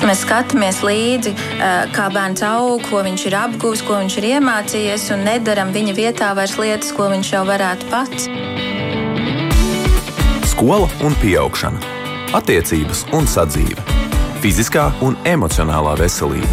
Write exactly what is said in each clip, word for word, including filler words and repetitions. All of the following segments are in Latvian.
mēs skatāmies līdzi, kā bērns aug, ko viņš ir apgūs, ko viņš ir iemācījies, un nedaram viņa vietā vairs lietas, ko viņš jau varētu pats. Skola un pieaugšana, attiecības un sadzīve, fiziskā un emocionālā veselība.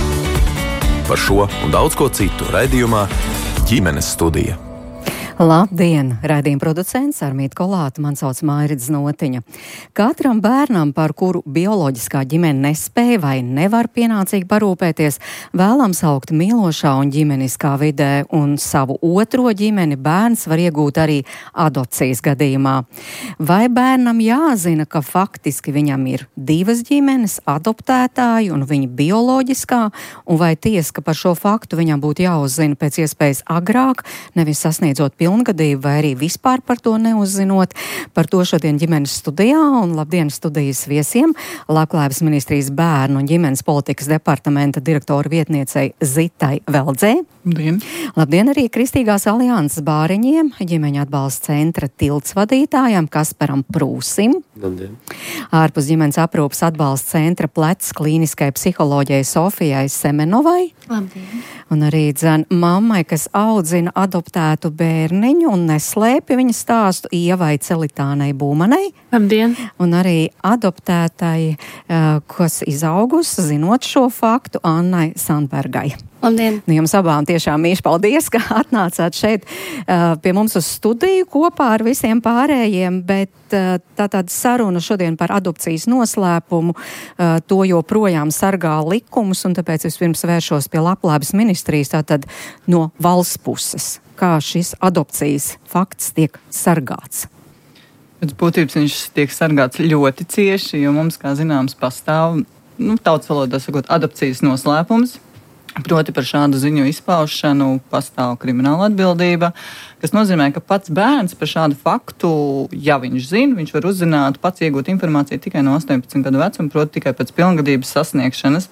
Par šo un daudz ko citu raidījumā Ģimenes studija. Labdien! Raidījuma producents Armīta Kolāta, man sauc Mairidze Notiņa. Katram bērnam, par kuru bioloģiskā ģimene nespēja vai nevar pienācīgi parūpēties, vēlams augt mīlošā un ģimeniskā vidē, un savu otro ģimeni bērns var iegūt arī adopcijas gadījumā. Vai bērnam jāzina, ka faktiski viņam ir divas ģimenes, adoptētāji un viņa bioloģiskā, un vai tiesa, ka par šo faktu viņam būtu jāuzzina pēc iespējas agrāk, nevis sasniedzot pilngadību, vai arī vispār par to neuzzinot? Par to šodien ģimenes studijā, un labdien studijas viesiem, Labklājības ministrijas bērnu un ģimenes politikas departamenta direktora vietniecei Zitai Veldzei. Labdien! Labdien arī Kristīgās alianses bāriņiem, ģimeņa atbalsta centra tilts vadītājam Kasparam Prūsim. Labdien! Ārpus ģimenes aprūpes atbalsta centra plecs klīniskai psiholoģijai Sofijai Semenovai. Labdien! Un arī dzen mammai, kas audzina adoptētu bērniņu un neslēpja viņa stāstu, Ievai Celitānei Būmanei. Labdien! Un arī adoptētai, kas izaugusi, zinot šo faktu, Annai Sandbergai. Labdien! Nu, jums abām tiešām mīļš paldies, ka atnācāt šeit uh, pie mums uz studiju kopā ar visiem pārējiem, bet uh, tātad saruna šodien par adopcijas noslēpumu, uh, to joprojām sargā likumus, un tāpēc es pirms vēršos pie Labklājības ministrijas, tātad no valsts puses, kā šis adopcijas fakts tiek sargāts. Pēc būtības viņš tiek sargāts ļoti cieši, jo mums, kā zināms, pastāv, nu, tautas valodā sakot, adopcijas noslēpums. Proti par šādu ziņu izpaušanu pastāv krimināla atbildība, kas nozīmē, ka pats bērns par šādu faktu, ja viņš zina, viņš var uzzināt, pats iegūt informāciju tikai no astoņpadsmit gadu vecuma, proti tikai pēc pilngadības sasniegšanas.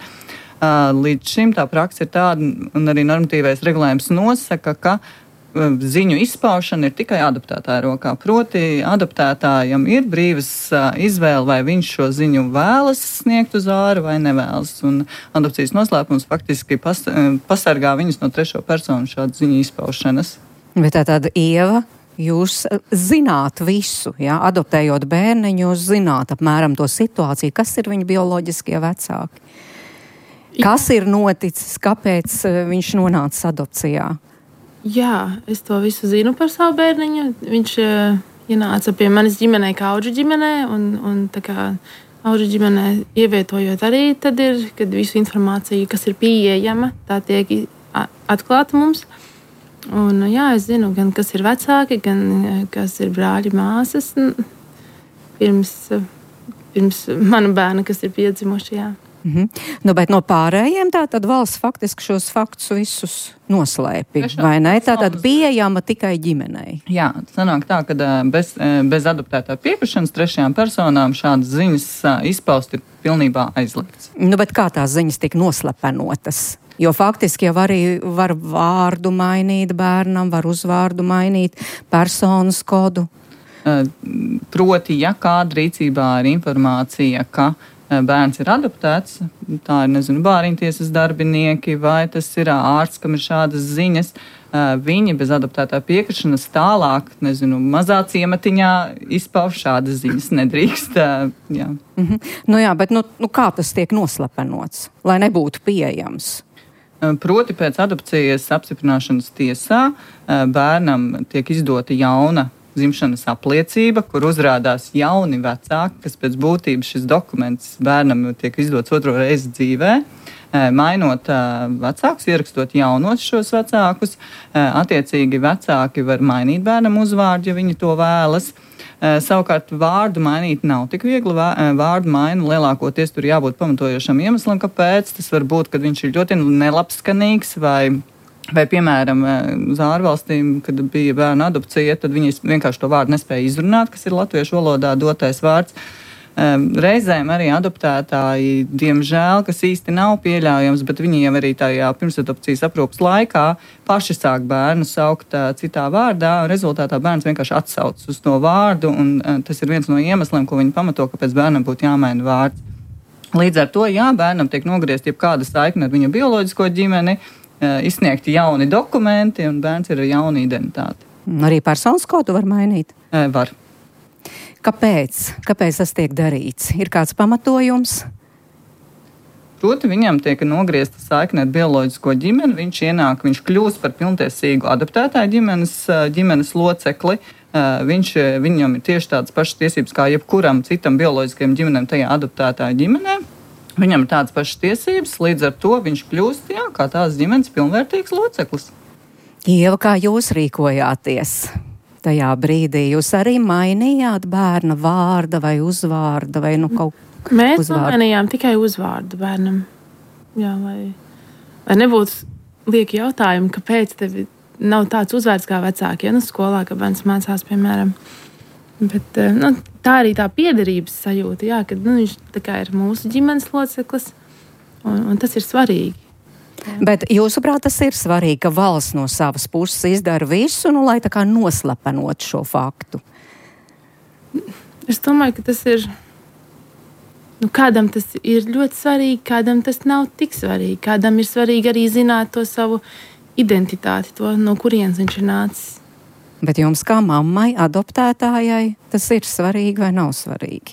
Līdz šim tā praksa ir tāda, un arī normatīvais regulējums nosaka, ka ziņu izpaušana ir tikai adoptētāja rokā. Proti, adoptētājam ir brīvas uh, izvēle, vai viņš šo ziņu vēlas sniegt uz āru vai nevēlas. Un adopcijas noslēpums faktiski pas, uh, pasargā viņus no trešo personu šādu ziņu izpaušanas. Bet tā tāda Ieva, jūs zināt visu, jā? Adoptējot bērniņu, jūs zināt apmēram to situāciju, kas ir viņa bioloģiskie vecāki. Kas ir noticis, kāpēc uh, viņš nonāca adopcijā? Jā, es to visu zinu par savu bērniņu. Viņš uh, ienāca pie manis ģimenē kā auģu ģimenē, un, un tā kā auģu ģimenē ievietojot arī tad ir, kad visu informāciju, kas ir pieejama, tā tiek atklāta mums. Un jā, es zinu gan, kas ir vecāki, gan kas ir brāļi, māsas, pirms, pirms mana bērna, kas ir piedzimuši, jā. Mhm. Nu, bet no pārējiem tā tad valsts faktiski šos faktus visus noslēpi, vai ne? Tā tad pieejama tikai ģimenei. Jā, sanāk tā, ka bez, bez adoptētā piekrišanas trešajām personām šādas ziņas izpaust ir pilnībā aizliegts. Nu, bet kā tās ziņas tika noslepenotas? Jo faktiski jau arī var vārdu mainīt bērnam, var uzvārdu mainīt, personas kodu. Proti, ja kāda rīcībā ir informācija, ka bērns ir adoptēts, tā ir, nezinu, bāriņtiesas darbinieki, vai tas ir ārsts, kam ir šādas ziņas, viņi bez adoptētā piekrišanas tālāk, nezinu, mazā ciematiņā izpauž šādas ziņas, nedrīkst. Jā. Mhm. Nu jā, bet nu, nu kā tas tiek noslepenots, lai nebūtu pieejams? Proti pēc adopcijas apstiprināšanas tiesā bērnam tiek izdota jauna dzimšanas apliecība, kur uzrādās jauni vecāki, kas pēc būtības šis dokuments bērnam tiek izdots otro reizi dzīvē, mainot vecākus, ierakstot jaunos šos vecākus. Attiecīgi vecāki var mainīt bērnam uzvārdu, ja viņi to vēlas. Savukārt vārdu mainīt nav tik viegli. Vārdu maina lielākoties tur jābūt pamatojošam iemeslam, kāpēc. Tas var būt, kad viņš ir ļoti nelabskanīgs vai Vai, piemēram, uz ārvalstīm, kad bija bērnu adopcija, tad viņi vienkārši to vārdu nespēja izrunāt, kas ir latviešu valodā dotais vārds. Reizēm arī adoptētāji, diemžēl, kas īsti nav pieļaujams, bet viņi jau arī tajā pirmsadopcijas aprūpes laikā paši sāk bērnu saukt citā vārdā, un rezultātā bērns vienkārši atsauc uz to vārdu, un tas ir viens no iemesliem, ko viņi pamato, kāpēc bērnam būtu jāmaina vārds. Līdz ar to, jā, bērnam tiek nogriezt jebkāda saikne ar viņa bioloģisko ģimeni, izsniegti jauni dokumenti un bērns ir ar jaunu identitāti. Arī personas kodu var mainīt? Var. Kāpēc? Kāpēc tas tiek darīts? Ir kāds pamatojums? Proti viņam tiek nogriezta saikne ar bioloģisko ģimeni, viņš ienāk, viņš kļūst par pilntiesīgu adoptētāju ģimenes, ģimenes locekli. Viņš, viņam ir tieši tādas pašas tiesības kā jebkuram citam bioloģiskajam ģimenem tajā adoptētāju ģimenē. Viņam ir tādas pašas tiesības, līdz ar to viņš kļūst, jā, kā tās ģimenes pilnvērtīgs loceklis. Ieva, kā jūs rīkojāties tajā brīdī? Jūs arī mainījāt bērna vārda vai uzvārda vai nu kaut kā? Mēs nomainījām tikai uzvārdu bērnam. Jā, lai, lai nebūtu lieki jautājumi, kāpēc tevi nav tāds uzvārds kā vecāki, ja nu skolā, ka bērns mācās, piemēram. Bet nu, tā arī tā piederības sajūta, jā, ka nu, viņš tā kā ir mūsu ģimenes loceklis, un, un tas ir svarīgi. Jā. Bet jūsuprāt, tas ir svarīgi, ka valsts no savas puses izdara visu, nu, lai tā kā noslepenot šo faktu? Es domāju, ka tas ir, nu, kādam tas ir ļoti svarīgi, kādam tas nav tik svarīgi, kādam ir svarīgi arī zināt to savu identitāti, to, no kurienes viņš ir nācis. Bet jums kā mammai, adoptētājai, tas ir svarīgi vai nav svarīgi?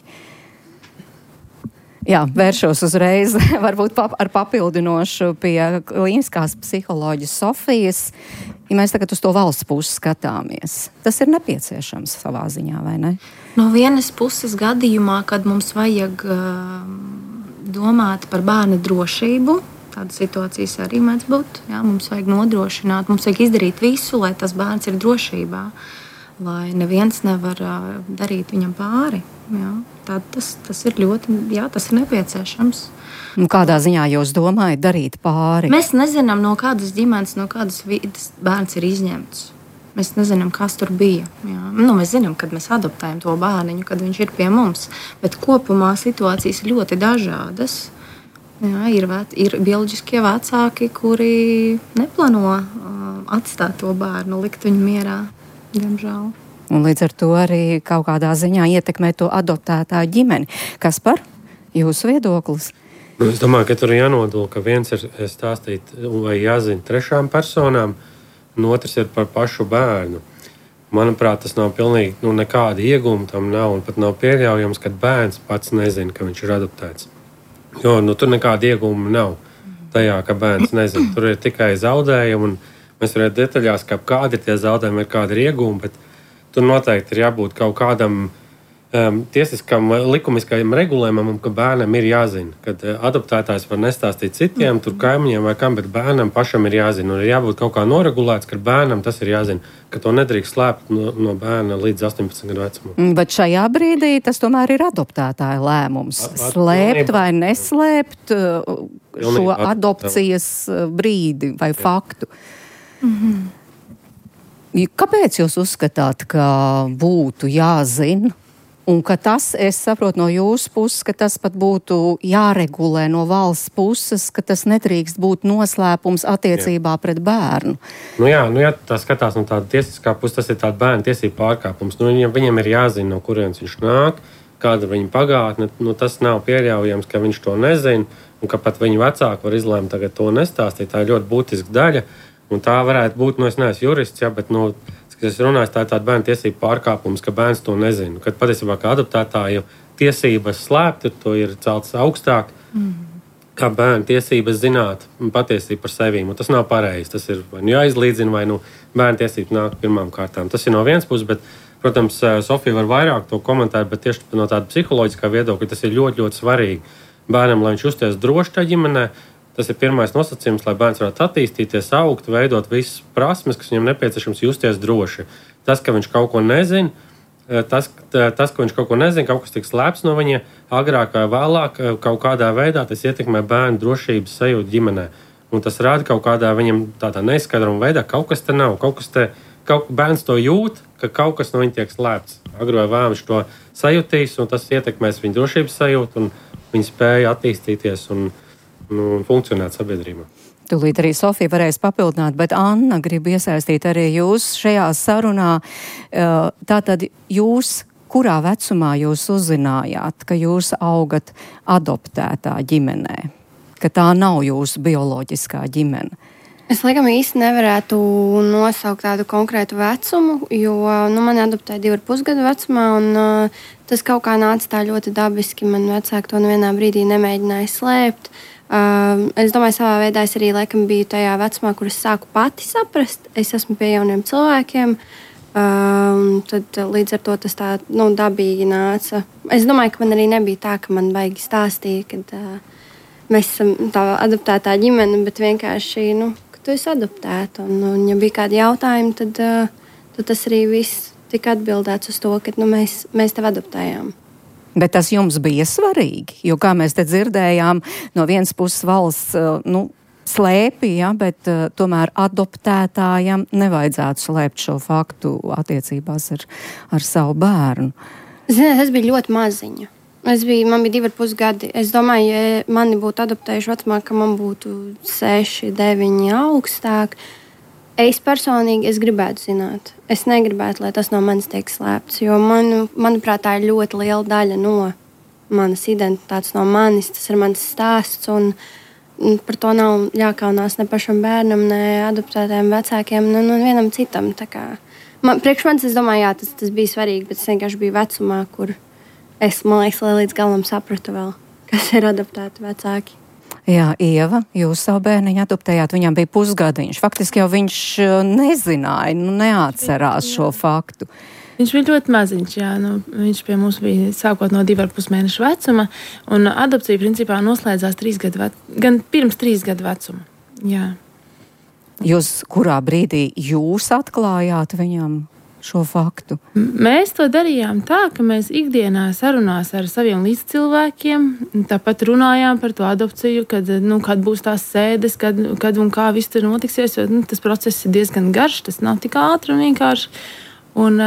Jā, vēršos uzreiz, varbūt pap, ar papildinošu pie klīniskās psiholoģijas Sofijas. Ja mēs tagad uz to valsts pusi skatāmies, tas ir nepieciešams savā ziņā, vai ne? No vienas puses gadījumā, kad mums vajag uh, domāt par bērna drošību, tādas situācijas arī mēdz būt. Jā, mums vajag nodrošināt, mums vajag izdarīt visu, lai tas bērns ir drošībā, lai neviens nevar uh, darīt viņam pāri. Jā, tad tas, tas ir ļoti, jā, tas ir nepieciešams. Un kādā ziņā jūs domājat darīt pāri? Mēs nezinām, no kādas ģimenes, no kādas vidas bērns ir izņemts. Mēs nezinām, kas tur bija. Jā. Nu, mēs zinām, kad mēs adoptējam to bērniņu, kad viņš ir pie mums. Bet kopumā situācijas ir ļoti dažādas. Jā, ir, vec, ir bioloģiskie vecāki, kuri neplāno uh, atstāt to bērnu, likt viņu mierā, diemžēl. Un līdz ar to arī kaut kādā ziņā ietekmē to adoptētāju ģimeni. Kas par jūsu viedoklis? Nu, es domāju, ka tur ir jānodala, ka viens ir stāstīt vai jāzina trešām personām, un otrs ir par pašu bērnu. Manuprāt, tas nav pilnīgi, nu, nekāda iegūma tam nav, un pat nav pieļaujams, ka bērns pats nezina, ka viņš ir adoptēts. Jo nu, tur nekāda iegūma nav tajā, ka bērns nezina. Tur ir tikai zaudējumi, un mēs varētu detaļās, kā kādi ir tie zaudējumi, ir kādi ir iegūmi, bet tur noteikti ir jābūt kaut kādam um, tiesiskam, likumiskajam regulējumam, ka bērnam ir jāzina, kad adoptētājs var nestāstīt citiem, tur kaimiņiem vai kam, bet bērnam pašam ir jāzina. Un ir jābūt kaut kā noregulēts, ka bērnam tas ir jāzina, ka to nedrīkst slēpt no, no bērna līdz astoņpadsmit gadu vecumam. Bet šajā brīdī tas tomēr ir adoptētāja lēmums. At, at, slēpt vai neslēpt pilnībā, šo adopcijas brīdi vai faktu. Mm-hmm. Kāpēc jūs uzskatāt, ka būtu jāzina? Un ka tas, es saprotu no jūsu puses, ka tas pat būtu jāregulē no valsts puses, ka tas nedrīkst būt noslēpums attiecībā jā. Pret bērnu. Nu jā, nu jā, tā skatās no tāda tiesiskā puses, tas ir tāda bērna tiesība pārkāpums. Nu, viņam, viņam ir jāzina, no kurienes viņš nāk, kāda viņa pagātne. Nu, tas nav pieļaujams, ka viņš to nezina, un ka pat viņa vecāki var izlēmt tagad to nestāstīt. Tā ir ļoti būtiska daļa, un tā varētu būt, nu es neesmu jurists, jā, bet, nu, es runāju, tā ir tāda bērna tiesība pārkāpums, ka bērns to nezina. Kad patiesībā kā adoptētāja tiesības slēpt, to ir celtas augstāk, mm. kā bērna tiesības zināt patiesību par sevīm. Un tas nav pareizi. Tas ir vai nu jāizlīdzina, vai nu bērna tiesības nāk pirmām kārtām. Tas ir no vienas puses, bet, protams, Sofija var vairāk to komentēt, bet tieši no tāda psiholoģiskā viedokļa tas ir ļoti, ļoti svarīgi. Bērnam, lai viņš justies droši tajā ģimenē, tas ir pirmais nosacījums, lai bērns varētu attīstīties, augt, veidot visas prasmes, kas viņam nepieciešams justies droši. Tas, ka viņš kaut ko nezina, tas, tas, ka viņš kaut ko nezina, kaut kas tiks slēpts no viņa, agrāk vai vēlāk, kaut kādā veidā tas ietekmē bērnu drošības sajūtu ģimenē. Un tas rāda kaut kādā viņam tādā neizskaidruma veidā, kaut kas te nav, kaut kas te, kaut, bērns to jūt, ka kaut kas no viņa tiek slēpts. Agri vai vēl viņš to sajūtīs, un tas ietekmēs viņa drošības sajūtu un viņa spēju attīstīties un nu, funkcionēt sabiedrībā. Tūlīt arī Sofija varēs papildināt, bet Anna grib iesaistīt arī jūs šajā sarunā. Tātad jūs kurā vecumā jūs uzzinājāt, ka jūs augat adoptētā ģimenē, ka tā nav jūsu bioloģiskā ģimene? Es laikam īsti nevarētu nosaukt tādu konkrētu vecumu, jo nu, mani adoptēja divu ar pusgadu vecumā, un uh, tas kaut kā nāca tā ļoti dabiski. Man vecāki to nevienā brīdī nemēģināja slēpt. Uh, es domāju, savā veidā es arī laikam biju tajā vecumā, kur es sāku pati saprast. Es esmu pie jauniem cilvēkiem, uh, tad līdz ar to tas tā nu, dabīgi nāca. Es domāju, ka man arī nebija tā, ka man baigi stāstīja, kad uh, mēs esam tā adoptētā ģimene, bet vienkārši, nu, tu esi adoptēta. Un, un, ja bija kādi jautājumi, tad, uh, tad tas arī viss tika atbildēts uz to, ka nu, mēs, mēs tevi adoptējām. Bet tas jums bija svarīgi, jo, kā mēs te dzirdējām, no vienas puses valsts uh, nu, slēpja, ja, bet uh, tomēr adoptētājam nevajadzētu slēpt šo faktu attiecībās ar, ar savu bērnu. Ziniet, es biju ļoti maziņa. Es biju, man bija divi ar pus gadi. Es domāju, ja mani būtu adoptējuši vecumā, ka man būtu seši, deviņi augstāk. Es personīgi es gribētu zināt. Es negribētu, lai tas no manis tiek slēpts, jo manu, manuprāt, tā ir ļoti liela daļa no manas identitātes, no manis. Tas ir mans stāsts, un, un par to nav jākaunās ne pašam bērnam, ne adoptētajiem vecākiem, ne no vienam citam. Tā kā, man, priekš manis, es domāju, jā, tas, tas bija svarīgi, bet es vienkārši biju vecumā, kur es, man liekas, līdz galam sapratu vēl, kas ir adoptēti vecāki. Jā, Ieva, jūs savu bērniņu adoptējāt, viņam bija pusgadiņš. Faktiski jau viņš nezināja, nu neatcerās šo faktu. Viņš bija ļoti maziņš, jā. Nu, viņš pie mums bija sākot no divu ar pus mēnešu vecuma, un adopcija principā noslēdzās trīs gadu vecuma, gan pirms trīs gadu vecuma. Jā. Jūs kurā brīdī jūs atklājāt viņam šo faktu? Mēs to darījām tā, ka mēs ikdienā sarunās ar saviem līdzcilvēkiem, tāpat runājām par to adopciju, kad, nu, kad būs tās sēdes, kad, kad un kā viss tur notiksies, jo nu, tas process ir diezgan garš, tas nav tik ātri un vienkārši. Un,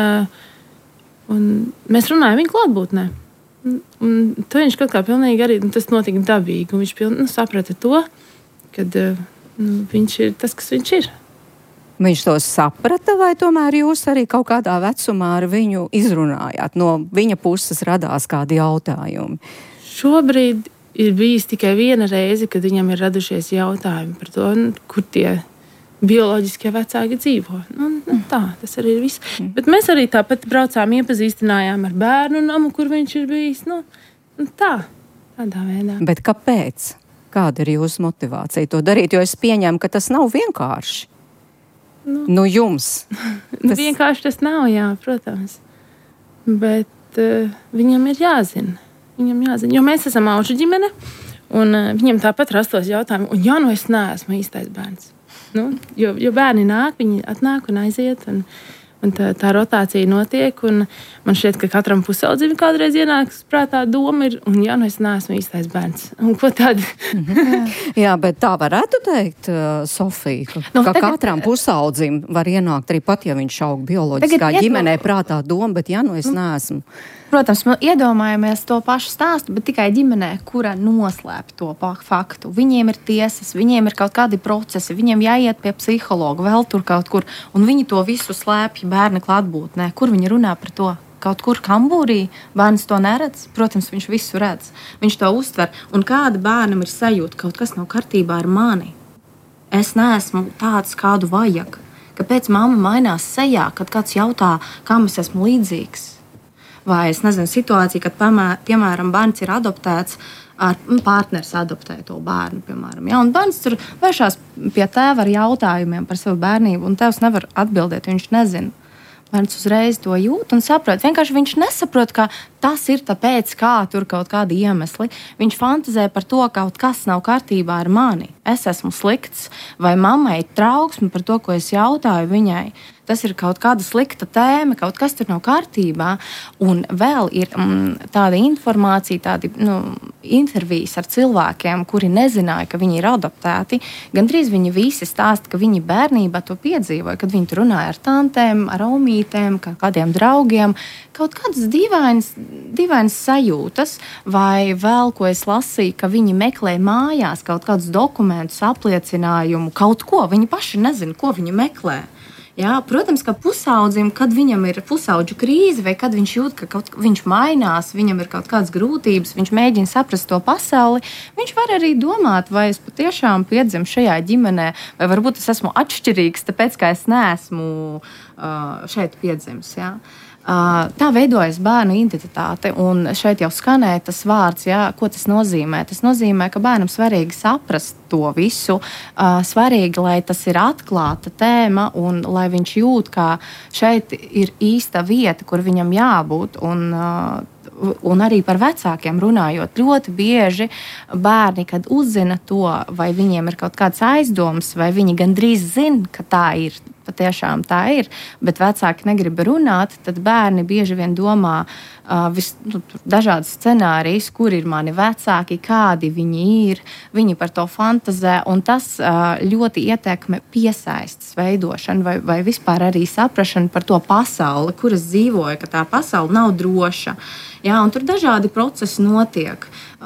un mēs runājām viņa klātbūtnē. Un to viņš kaut kā pilnīgi arī, nu, tas notika dabīgi, un viņš pilnīgi nu, saprata to, kad nu, viņš ir tas, kas viņš ir. Viņš to saprata, vai tomēr jūs arī kaut kādā vecumā ar viņu izrunājāt? No viņa puses radās kādi jautājumi? Šobrīd ir bijis tikai viena reize, kad viņam ir radušies jautājumi par to, kur tie bioloģiskie vecāki dzīvo. Nu, nu, tā, tas arī ir viss. Mm. Bet mēs arī tāpat braucām, iepazīstinājām ar bērnu namu, kur viņš ir bijis. Nu, nu, tā, tādā veidā. Bet kāpēc? Kāda ir jūsu motivācija to darīt? Jo es pieņemu, ka tas nav vienkārši. Nu, nu jums. Tas... Nu, vienkārši tas nav, jā, protams. Bet uh, viņam ir jāzina. Viņam jāzina. Jo mēs esam auģu ģimene, un uh, viņam tāpat rastos jautājumi, un jā, nu es neesmu īstais bērns. Nu, jo, jo bērni nāk, viņi atnāk un aiziet, un, un tā, tā rotācija notiek, un man šķiet, ka katram pusaudzim kādreiz ienāks prātā doma ir, un jā, nu es neesmu īstais bērns. Un ko tad? Jā, bet tā varētu teikt, uh, Sofija, ka, nu, ka tagad, katram pusaudzim var ienākt arī pat, ja viņš aug bioloģiskā ģimenē prātā doma, bet jā, nu es neesmu. Protams, mēs iedomājamies to pašu stāstu, bet tikai ģimenē, kura noslēp to faktu. Viņiem ir tiesas, viņiem ir kaut kādi procesi, viņiem jāiet pie psihologa, vēl tur kaut kur, un viņi to visu slēpj bērna klātbūtnē. Kur viņi runā par to? Kaut kur Kambūrī bērns to neredz? Protams, viņš visu redz. Viņš to uztver. Un kāda bērnam ir sajūta, kaut kas nav kārtībā ar mani? Es neesmu tāds, kādu vajag. Kāpēc mamma mainās sejā, kad kāds jautā, kam es esmu līdzīgs? Vai es nezinu, situācija, kad, piemēram, bērns ir adoptēts, ar partneris adoptē to bērnu, piemēram. Ja? Un bērns tur vēršās pie tēva ar jautājumiem par savu bērnību, un tēvs nevar atbildēt, viņš nezina. Bērns uzreiz to jūt un saprot. Vienkārši viņš nesaprot, ka tas ir tāpēc, kā tur kaut kādi iemesli. Viņš fantazē par to, ka kaut kas nav kārtībā ar mani. Es esmu slikts, vai mammai ir trauksme par to, ko es jautāju viņai. Tas ir kaut kāda slikta tēma, kaut kas tur nav kārtībā. Un vēl ir mm, tāda informācija, tādi nu, intervijas ar cilvēkiem, kuri nezināja, ka viņi ir adoptēti. Gandrīz viņi visi stāsta, ka viņi bērnībā to piedzīvoja, kad viņi tur runāja ar tantēm, ar omītēm, kādiem draugiem. Kaut kādas dīvainas, dīvainas sajūtas, vai vēl, ko es lasīju, ka viņi meklē mājās kaut kādus dokumentus, apliecinājumu, kaut ko. Viņi paši nezina, ko viņi meklē. Jā, protams, ka pusaudzim, kad viņam ir pusaudžu krīze, vai kad viņš jūt, ka kaut, viņš mainās, viņam ir kaut kādas grūtības, viņš mēģina saprast to pasauli, viņš var arī domāt, vai es patiešām piedzimu šajā ģimenē, vai varbūt es esmu atšķirīgs, tāpēc, ka es neesmu uh, šeit piedzimis. Jā. Uh, tā veidojas bērnu identitāte, un šeit jau skanēja tas vārds, jā, ko tas nozīmē. Tas nozīmē, ka bērnam svarīgi saprast to visu, uh, svarīgi, lai tas ir atklāta tēma, un lai viņš jūt, ka šeit ir īsta vieta, kur viņam jābūt, un, uh, un arī par vecākiem runājot. Ļoti bieži bērni, kad uzzina to, vai viņiem ir kaut kāds aizdoms, vai viņi gandrīz zina, ka tā ir, patiešām tā ir, bet vecāki negrib runāt, tad bērni bieži vien domā uh, vis, nu, dažādas scenārijas, kur ir mani vecāki, kādi viņi ir, viņi par to fantazē, un tas uh, ļoti ietekmē piesaistes veidošanu vai, vai vispār arī saprašanu par to pasauli, kuras dzīvoja, ka tā pasaule nav droša. Jā, un tur dažādi procesi notiek.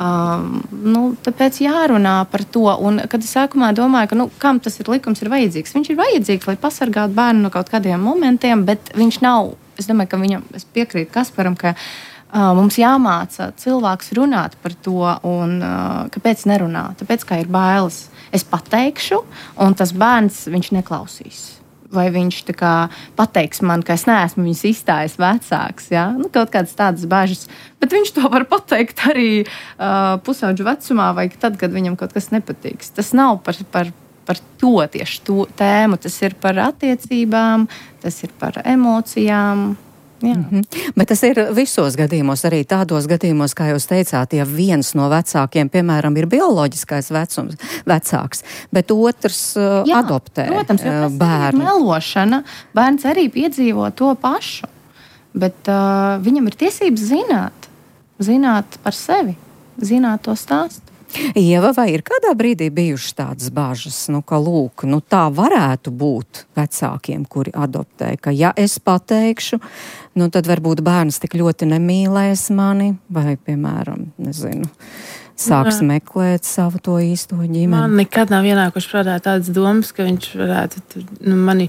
Um, nu, tāpēc jārunā par to. Un, kad es sākumā domāju, ka nu, kam tas ir likums ir vajadzīgs, viņš ir vajadzīgs, lai pasargātu bērnu no kaut kādiem momentiem, bet viņš nav, es domāju, ka viņam, es piekrītu Kasparam, ka uh, mums jāmāca cilvēks runāt par to, un uh, kāpēc nerunā? Tāpēc, kā ir bailes. Es pateikšu, un tas bērns, viņš neklausīs. Vai viņš tā kā pateiks man, ka es neesmu viņas izstājas vecāks. Ja? Nu, kaut kādas tādas bažas. Bet viņš to var pateikt arī uh, pusaudžu vecumā, vai tad, kad viņam kaut kas nepatīks. Tas nav par, par, par to tieši to tēmu. Tas ir par attiecībām, tas ir par emocijām. Jā. Mm-hmm. Bet tas ir visos gadījumos, arī tādos gadījumos, kā jūs teicāt, ja viens no vecākiem, piemēram, ir bioloģiskais vecums, vecāks, bet otrs uh, Jā, adoptē protams, jo tas bērnu. Ir melošana. Bērns arī piedzīvo to pašu, bet uh, viņam ir tiesības zināt, zināt par sevi, zināt to stāstu. Ieva, vai ir kādā brīdī bijušas tādas bažas, nu, ka lūk, nu, tā varētu būt vecākiem, kuri adoptē, ka ja es pateikšu, nu, tad varbūt bērns tik ļoti nemīlēs mani, vai, piemēram, nezinu, sāks Jā. meklēt savu to īsto ģimeni. Man nekad nav ienākuši prātā tādas domas, ka viņš varētu nu, mani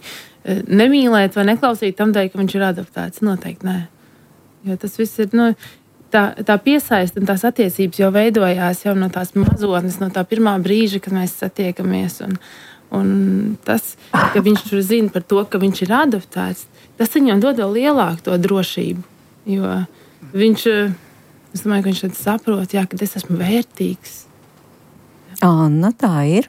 nemīlēt vai neklausīt tam dēļ, ka viņš ir adoptēts. Noteikti nē. Jo tas viss ir, nu, Tā, tā piesaiste un tās attiecības jau veidojās jau no tās mazotnes, no tā pirmā brīža, kad mēs satiekamies. Un, un tas, ka viņš tur zina par to, ka viņš ir adoptēts, tas viņam dod vēl lielāku to drošību. Jo viņš, es domāju, ka viņš tad saprot, jā, ka es esmu vērtīgs. Anna, tā ir.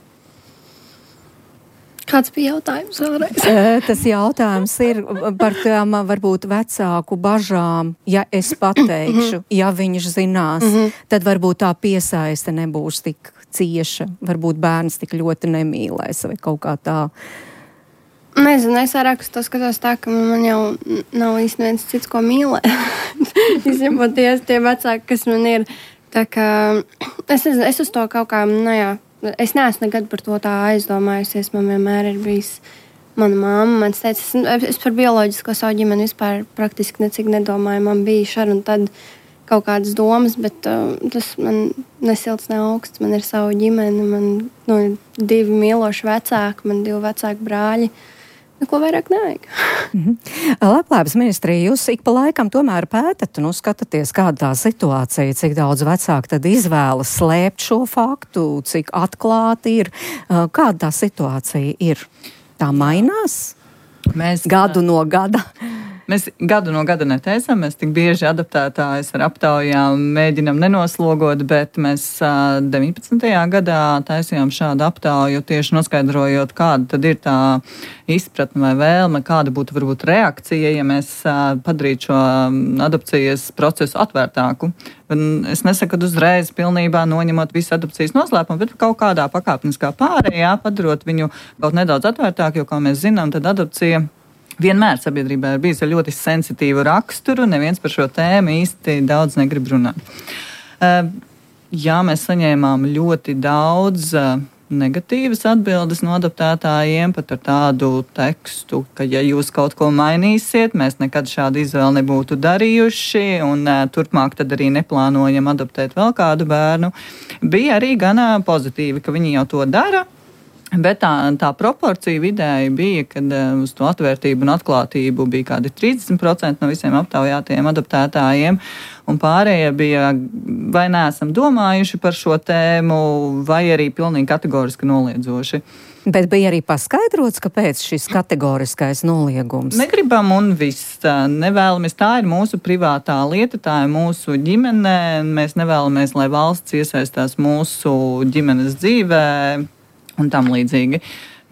Kāds bija jautājums vēlreiz? Tas jautājums ir par tām varbūt vecāku bažām, ja es pateikšu, ja viņš zinās, tad varbūt tā piesaiste nebūs tik cieša, varbūt bērns tik ļoti nemīlēs vai kaut kā tā. Nezinu, es vairāk uz to skatos tā, ka man jau nav īsti viens cits, ko mīlē. Izņemoties tie vecāki, kas man ir. Tā kā es, es uz to kaut kā, nu jā, es neesmu nekad par to tā aizdomājusies. Man vienmēr ir bijis mana mamma. Man teica, es, es par bioloģisko savu ģimeni vispār praktiski necik nedomāju. Man bija šar un tad kaut kādas domas, bet uh, tas man nesilts, ne augsts. Man ir sava ģimene, man nu, divi mīloši vecāki, man divi vecāki brāļi. Neko vairāk nevajag. Mm-hmm. Labklājības ministrija, jūs ik pa laikam tomēr pētat, nu skatāties, kāda tā situācija, cik daudz vecāki tad izvēlas slēpt šo faktu, cik atklāti ir, kāda tā situācija ir. Tā mainās? Mēs gadu no gada. Mēs gadu no gada netaisām, mēs tik bieži adaptētājus ar aptaujām mēģinam nenoslogot, bet mēs deviņpadsmitajā gadā taisījām šādu aptauju, tieši noskaidrojot, kāda tad ir tā izpratne vai vēlme, kāda būtu varbūt reakcija, ja mēs padarītu šo adopcijas procesu atvērtāku. Un es nesaku, ka uzreiz pilnībā noņemot visu adopcijas noslēpumu, bet kaut kādā pakāpeniskā pārējā, padarot viņu kaut nedaudz atvērtāku, jo, kā mēs zinām, tad adopcija vienmēr sabiedrībā ir bijis ar ļoti sensitīvu raksturu, neviens par šo tēmu īsti daudz negrib runāt. Uh, jā, mēs saņēmām ļoti daudz uh, negatīvas atbildes no adoptētājiem, pat ar tādu tekstu, ka ja jūs kaut ko mainīsiet, mēs nekad šādu izvēli nebūtu darījuši un uh, turpmāk tad arī neplānojam adoptēt vēl kādu bērnu. Bija arī gan uh, pozitīvi, ka viņi jau to dara. Bet tā, tā proporcija vidēji bija, kad uz to atvērtību un atklātību bija kādi trīsdesmit procenti no visiem aptaujātajiem adoptētājiem, un pārējie bija vai neesam domājuši par šo tēmu, vai arī pilnīgi kategoriski noliedzoši. Bet bija arī paskaidrots, kāpēc šis kategoriskais noliegums? Negribam un viss. Nevēlamies, tā ir mūsu privātā lieta, tā ir mūsu ģimene. Mēs nevēlamies, lai valsts iesaistās mūsu ģimenes dzīvē un tam līdzīgi.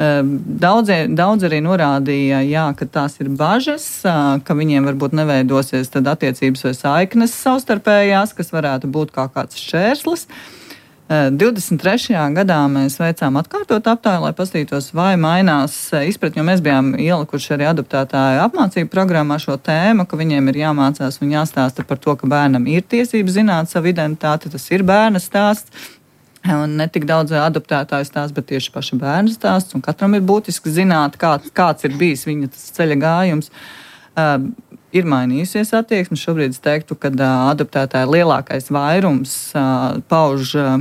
Daudz, daudz arī norādīja, jā, ka tās ir bažas, ka viņiem varbūt neveidosies tad attiecības vai saiknes savstarpējās, kas varētu būt kā kāds šķērslis. divdesmit trešajā gadā mēs veicām atkārtot aptāju, lai paskatītos, vai mainās izpratne, jo mēs bijām ielikuši arī adoptētāju apmācību programmā šo tēmu, ka viņiem ir jāmācās un jāstāsta par to, ka bērnam ir tiesības zināt savu identitāti, tas ir bērna stāsts. Un ne tik daudz adoptētāju stāsts, bet tieši paša bērna stāsts, un katram ir būtiski zināt, kā, kāds ir bijis viņa tas ceļa gājums. Uh, ir mainījusies attieksme. Šobrīd es teiktu, ka uh, adoptētāju lielākais vairums uh, pauž, uh,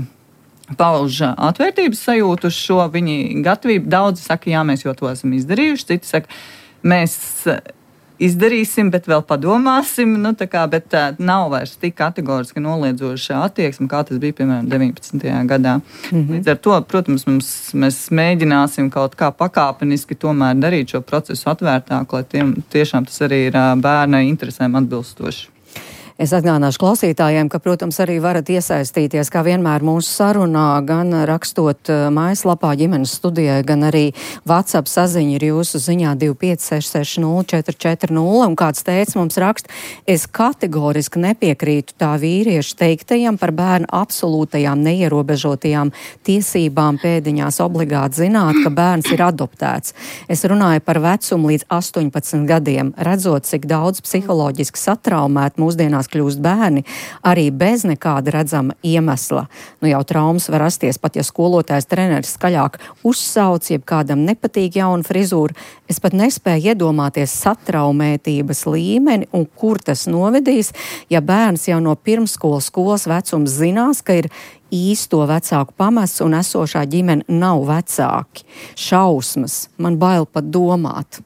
pauž atvērtības sajūtu uz šo viņi gatavību. Daudzi saka, jā, mēs jau to esam izdarījuši, citi saka, mēs izdarīsim, bet vēl padomāsim, nu, tā kā, bet uh, nav vairs tik kategoriski noliedzoša attieksme, kā tas bija, piemēram, deviņpadsmitajā gadā. Mm-hmm. Līdz ar to, protams, mums, mēs mēģināsim kaut kā pakāpeniski tomēr darīt šo procesu atvērtāku, lai tiem, tiešām tas arī ir uh, bērna interesēm atbilstoši. Es atgādināšu klausītājiem, ka, protams, arī varat iesaistīties, kā vienmēr mūsu sarunā, gan rakstot mājaslapā ģimenes studijai, gan arī WhatsApp saziņa ir jūsu ziņā divi pieci seši seši nulle četri četri nulle, un kāds teica mums rakst, es kategoriski nepiekrītu tā vīrieša teiktajam par bērnu absolūtajām neierobežotajām tiesībām pēdiņās obligāti zināt, ka bērns ir adoptēts. Es runāju par vecumu līdz astoņpadsmit gadiem, redzot, cik daudz psiholoģiski satraumēt mūsdienās kļūst bērni, arī bez nekāda redzama iemesla. Nu jau traumas var rasties, pat ja skolotājs treneris skaļāk uzsauc, jeb kādam nepatīk jauna frizūra. Es pat nespēju iedomāties satraumētības līmeni un kur tas novedīs, ja bērns jau no pirmskolas skolas vecums zinās, ka ir īsto vecāku pamests un esošā ģimene nav vecāki. Šausmas, man bail pat domāt.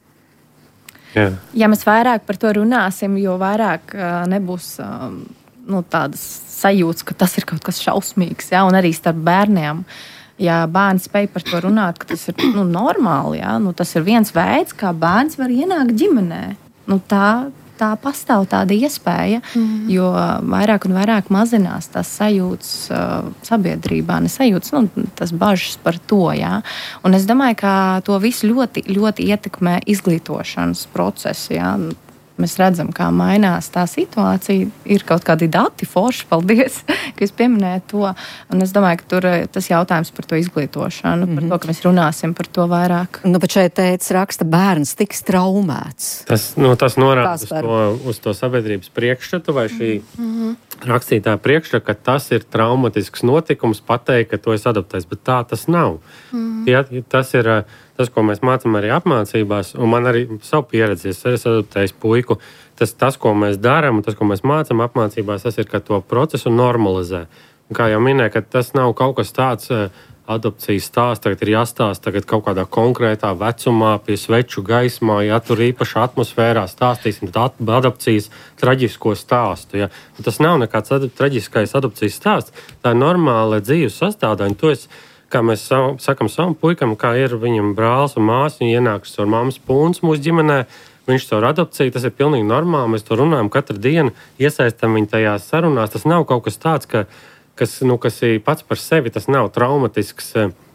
Jā. Ja mēs vairāk par to runāsim, jo vairāk uh, nebūs uh, nu, tādas sajūtas, ka tas ir kaut kas šausmīgs, ja? Un arī starp bērniem. Ja bērns spēj par to runāt, ka tas ir nu, normāli, ja? Nu, tas ir viens veids, kā bērns var ienākt ģimenē. Nu, tā, tā pastāv tāda iespēja, mm-hmm. jo vairāk un vairāk mazinās tās sajūtas uh, sabiedrībā, ne sajūtas, nu, tas bažas par to, jā. Un es domāju, ka to visu ļoti, ļoti ietekmē izglītošanas procesu, jā. Mēs redzam, kā mainās tā situācija. Ir kaut kādi dati, forši, paldies, ka jūs pieminējat to. Un es domāju, ka tur tas jautājums par to izglītošanu, mm-hmm. par to, ka mēs runāsim par to vairāk. Nu, bet šeit teica, raksta, bērns tiks traumēts. Tas, nu, tas norāda uz to, uz to sabiedrības priekšstatu vai šī mm-hmm. rakstītā priekšstata, ka tas ir traumatisks notikums pateikt, ka to es adoptēju, bet tā tas nav. Mm-hmm. Ja, tas ir tas, ko mēs mācām arī apmācībās, un man arī savu pieredzi, es esmu adoptējis puiku, tas, tas, ko mēs darām, un tas, ko mēs mācām apmācībās, tas ir, ka to procesu normalizē. Un kā jau minēju, ka tas nav kaut kas tāds adopcijas stāsts, tagad ir jāstāsta tagad kaut kādā konkrētā vecumā, pie sveču gaismā, ja tur īpašā atmosfērā stāstīsim adopcijas traģisko stāstu. Ja. Tas nav nekāds ad- traģiskais adopcijas stāsts, tā ir normāla dzīves sastāvdaļa. To es, kā mēs savu, sakam savam puikam, kā ir viņam brālis un māsa, viņi ienāks ar mammas pūns mūsu ģimenē, viņš caur adopciju, tas ir pilnīgi normāli, mēs to runājam katru dienu, iesaistam viņu tajās sarunās, tas nav kaut kas tāds, ka, kas, nu, kas ir pats par sevi, tas nav traumatisks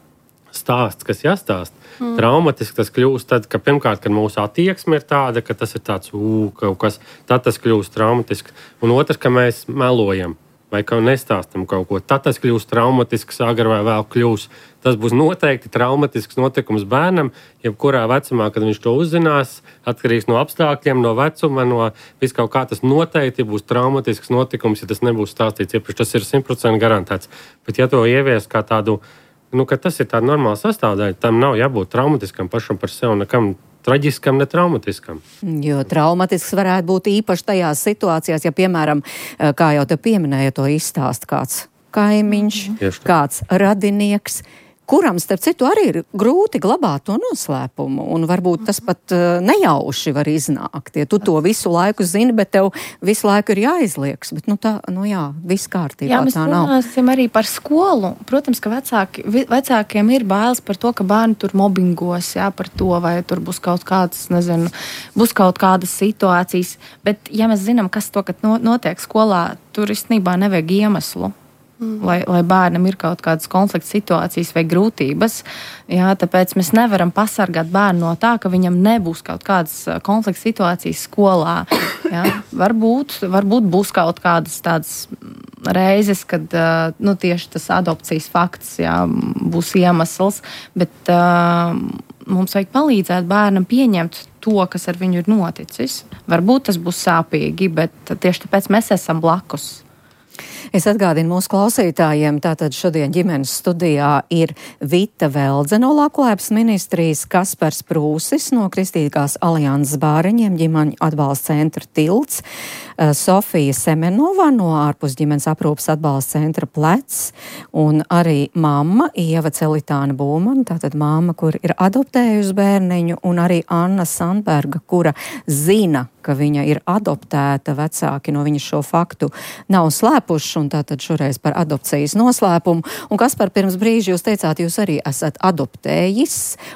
stāsts, kas jāstāst. Mm. Traumatisks tas kļūst tad, ka pirmkārt, kad mūsu attieksme ir tāda, ka tas ir tāds ū, kaut kas, tad tas kļūst traumatisks, un otrs, ka mēs melojam. Vai kā nestāstam kaut ko, tad tas kļūst traumatisks, agrāk vai vēl kļūs. Tas būs noteikti traumatisks notikums bērnam, jebkurā vecumā, kad viņš to uzzinās, atkarīgs no apstākļiem, no vecuma, no vis kaut kā tas noteikti būs traumatisks notikums, ja tas nebūs stāstīts iepriekš. Tas ir simt procenti garantēts. Bet ja to ievies kā tādu, nu, ka tas ir tāda normāla sastāvdaļa, tam nav jābūt traumatiskam pašam par sevi, nekam traģiskam, ne traumatiskam. Jo traumatisks varētu būt īpaši tajās situācijās, ja, piemēram, kā jau te pieminēja, to izstāst kāds kaimiņš, mm-hmm. kāds radinieks, kuram, starp citu, arī ir grūti glabāt to noslēpumu, un varbūt tas pat uh, nejauši var iznākt, ja tu to visu laiku zini, bet tev visu laiku ir jāizlieks, bet nu tā, nu jā, viss kārtībā jā, tā nav. Jā, mēs runāsim arī par skolu. Protams, ka vecāki, vecākiem ir bailes par to, ka bērni tur mobbingos, jā, par to, vai tur būs kaut kādas, nezinu, būs kaut kādas situācijas, bet ja mēs zinām, kas to, kad notiek skolā, tur īstenībā nevajag iemeslu. Mm. Lai, lai bērnam ir kaut kādas konflikta situācijas vai grūtības. Jā, tāpēc mēs nevaram pasargāt bērnu no tā, ka viņam nebūs kaut kādas konflikta situācijas skolā. Jā, varbūt, varbūt būs kaut kādas tādas reizes, kad nu, tieši tas adopcijas fakts jā, būs iemesls, bet uh, mums vajag palīdzēt bērnam pieņemt to, kas ar viņu ir noticis. Varbūt tas būs sāpīgi, bet tieši tāpēc mēs esam blakus. Es atgādinu mūsu klausītājiem, tātad šodien ģimenes studijā ir Vita Veldze no Labklājības ministrijas, Kaspars Prūsis no Kristīgās alianses bāriņiem, ģimeņu atbalsta centra Tilts, Sofija Semenova no ārpus ģimenes aprūpas atbalsta centra Plec, un arī mamma Ieva Celitāna Būmana, tātad mamma, kur ir adoptējusi bērniņu, un arī Anna Sandberga, kura zina, ka viņa ir adoptēta, vecāki no viņas šo faktu nav slēpuši, un tātad šoreiz par adopcijas noslēpumu. Un Kaspar, pirms brīža jūs teicāt, jūs arī esat adoptējis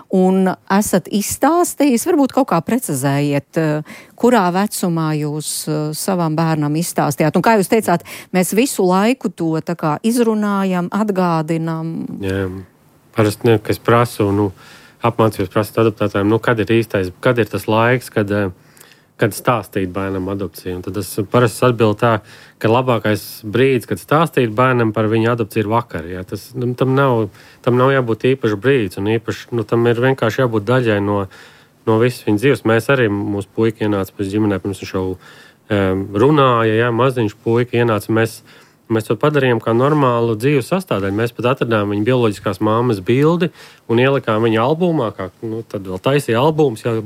un esat izstāstījis, varbūt kaut kā precizējiet, kurā vecumā jūs savam bērnam izstāstījāt. Un kā jūs teicāt, mēs visu laiku to tā kā izrunājam, atgādinam. Jā, parasti, ne, ka es prasu, nu, apmācījos prasīt adoptētājiem, nu, kad ir īstais, kad ir tas laiks, kad kad stāstīt bērnam adopciju. Un tad es parasti atbildu tā, ka labākais brīdis, kad stāstīt bērnam par viņu adopciju, ir vakar. Jā. Tas, tam, nav, tam nav jābūt īpašs brīdis, un īpaši, nu, tam ir vienkārši jābūt daļai no, no visas viņa dzīves. Mēs arī, mūsu puika ienāca pēc ģimenē, pirms viņš jau um, runāja, jā, maziņš puika ienāca, mēs Mēs to padarījām kā normālu dzīves sastāvdaļu. Mēs pat atradām viņa bioloģiskās māmas bildi un ielikām viņa albumā, kā nu, tad vēl taisīja albums, jau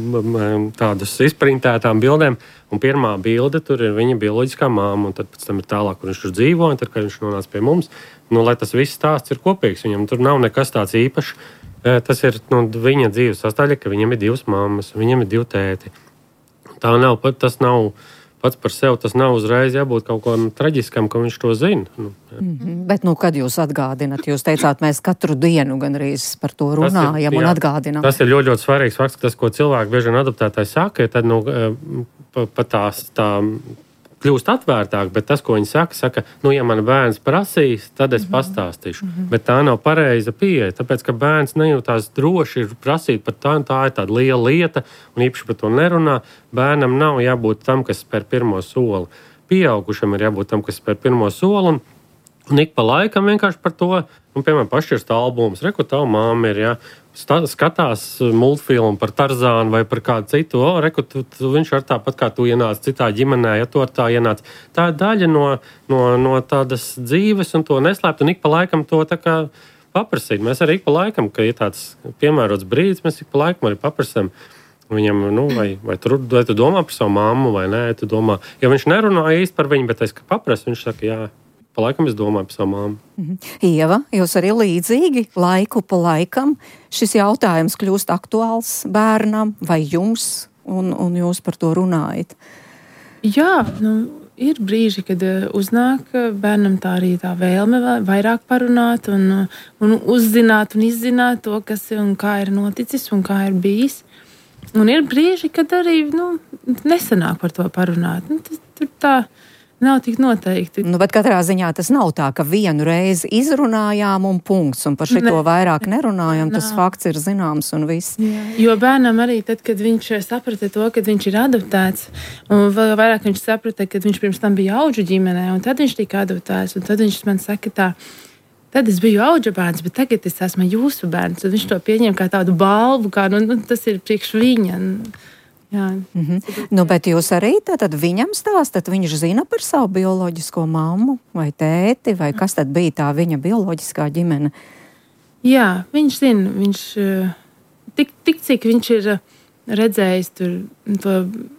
tādas izprintētām bildēm. Un pirmā bilde tur ir viņa bioloģiskā māma, un tad pēc tam ir tālāk, kur viņš tur dzīvo, un tad, kad viņš nonāca pie mums, nu, lai tas viss stāsts ir kopīgs. Viņam tur nav nekas tāds īpašs. Tas ir nu, viņa dzīves sastāvdaļa, ka viņam ir divas māmas, viņam ir divi tēti. Tā nav pat, tas nav... Pats par sevi tas nav uzreiz jābūt kaut kam traģiskam, ka viņš to zina. Nu, mm-hmm. Bet, nu, kad jūs atgādināt, jūs teicāt, mēs katru dienu gandrīz par to runājam ir, jā, un atgādinām. Tas ir ļoti, ļoti svarīgs fakts, ka tas, ko cilvēki bieži vien adoptētāji saka, tad, nu, pa, pa tās, tā kļūst atvērtāk, bet tas, ko viņi saka, saka, nu, ja man bērns prasīs, tad es mm-hmm. pastāstīšu. Mm-hmm. Bet tā nav pareiza pieeja, tāpēc, ka bērns nejūtās droši prasīt par tā, tā ir tāda liela lieta, un īpaši par to nerunā. Bērnam nav jābūt tam, kas spēr pirmo soli. Pieaugušam ir jābūt tam, kas spēr pirmo soli, un, un ik pa laikam vienkārši par to, un, piemēram, pašķirst albumus, reku, tavu māma ir, jā, skatās multfilmu par Tarzānu vai par kādu citu, o, reku, tu, tu, viņš ar tāpat kā tu ienāc citā ģimenē, ja tu ar tā ienāc. Tā ir daļa no, no, no tādas dzīves un to neslēpt, un ik pa laikam to tā kā paprasīt. Mēs arī ik pa laikam, ka ir tāds piemērots brīdis, mēs ik pa laikam arī paprasam viņam, nu, vai, vai, tu, vai tu domā par savu mammu vai nē, tu domā, ja viņš nerunā īsti par viņu, bet es ka paprasu, viņš saka, jā, pa laikam es domāju par savu māmu. Mm-hmm. Ieva, jūs arī līdzīgi laiku pa laikam šis jautājums kļūst aktuāls bērnam vai jums, un, un jūs par to runājat? Jā, nu, ir brīži, kad uznāk bērnam tā arī tā vēlme vairāk parunāt un, un uzzināt un izzināt to, kas un kā ir noticis un kā ir bijis. Un ir brīži, kad arī nu, nesanāk par to parunāt. Nu, tas, tur tā nav tik noteikti. Nu, bet katrā ziņā tas nav tā, ka vienu reizi izrunājām un punkts, un par šito ne, vairāk nerunājam, tas nav. Fakts ir zināms un viss. Jā. Jo bērnam arī tad, kad viņš saprata to, kad viņš ir adoptēts, un vēl vairāk viņš saprata, kad viņš pirms tam bija audžu ģimenē, un tad viņš tika adoptēts, un tad viņš man saka tā, tad es biju audža bērns, bet tagad es esmu jūsu bērns, un viņš to pieņem kā tādu balvu, kā, nu, nu tas ir priekš viņa. Jā. Mm-hmm. Nu, bet jūs arī tātad viņam stāstat, viņš zina par savu bioloģisko mammu vai tēti, vai kas tad bija tā viņa bioloģiskā ģimene? Jā, viņš zina, viņš tik, tik cik viņš ir redzējis tur to,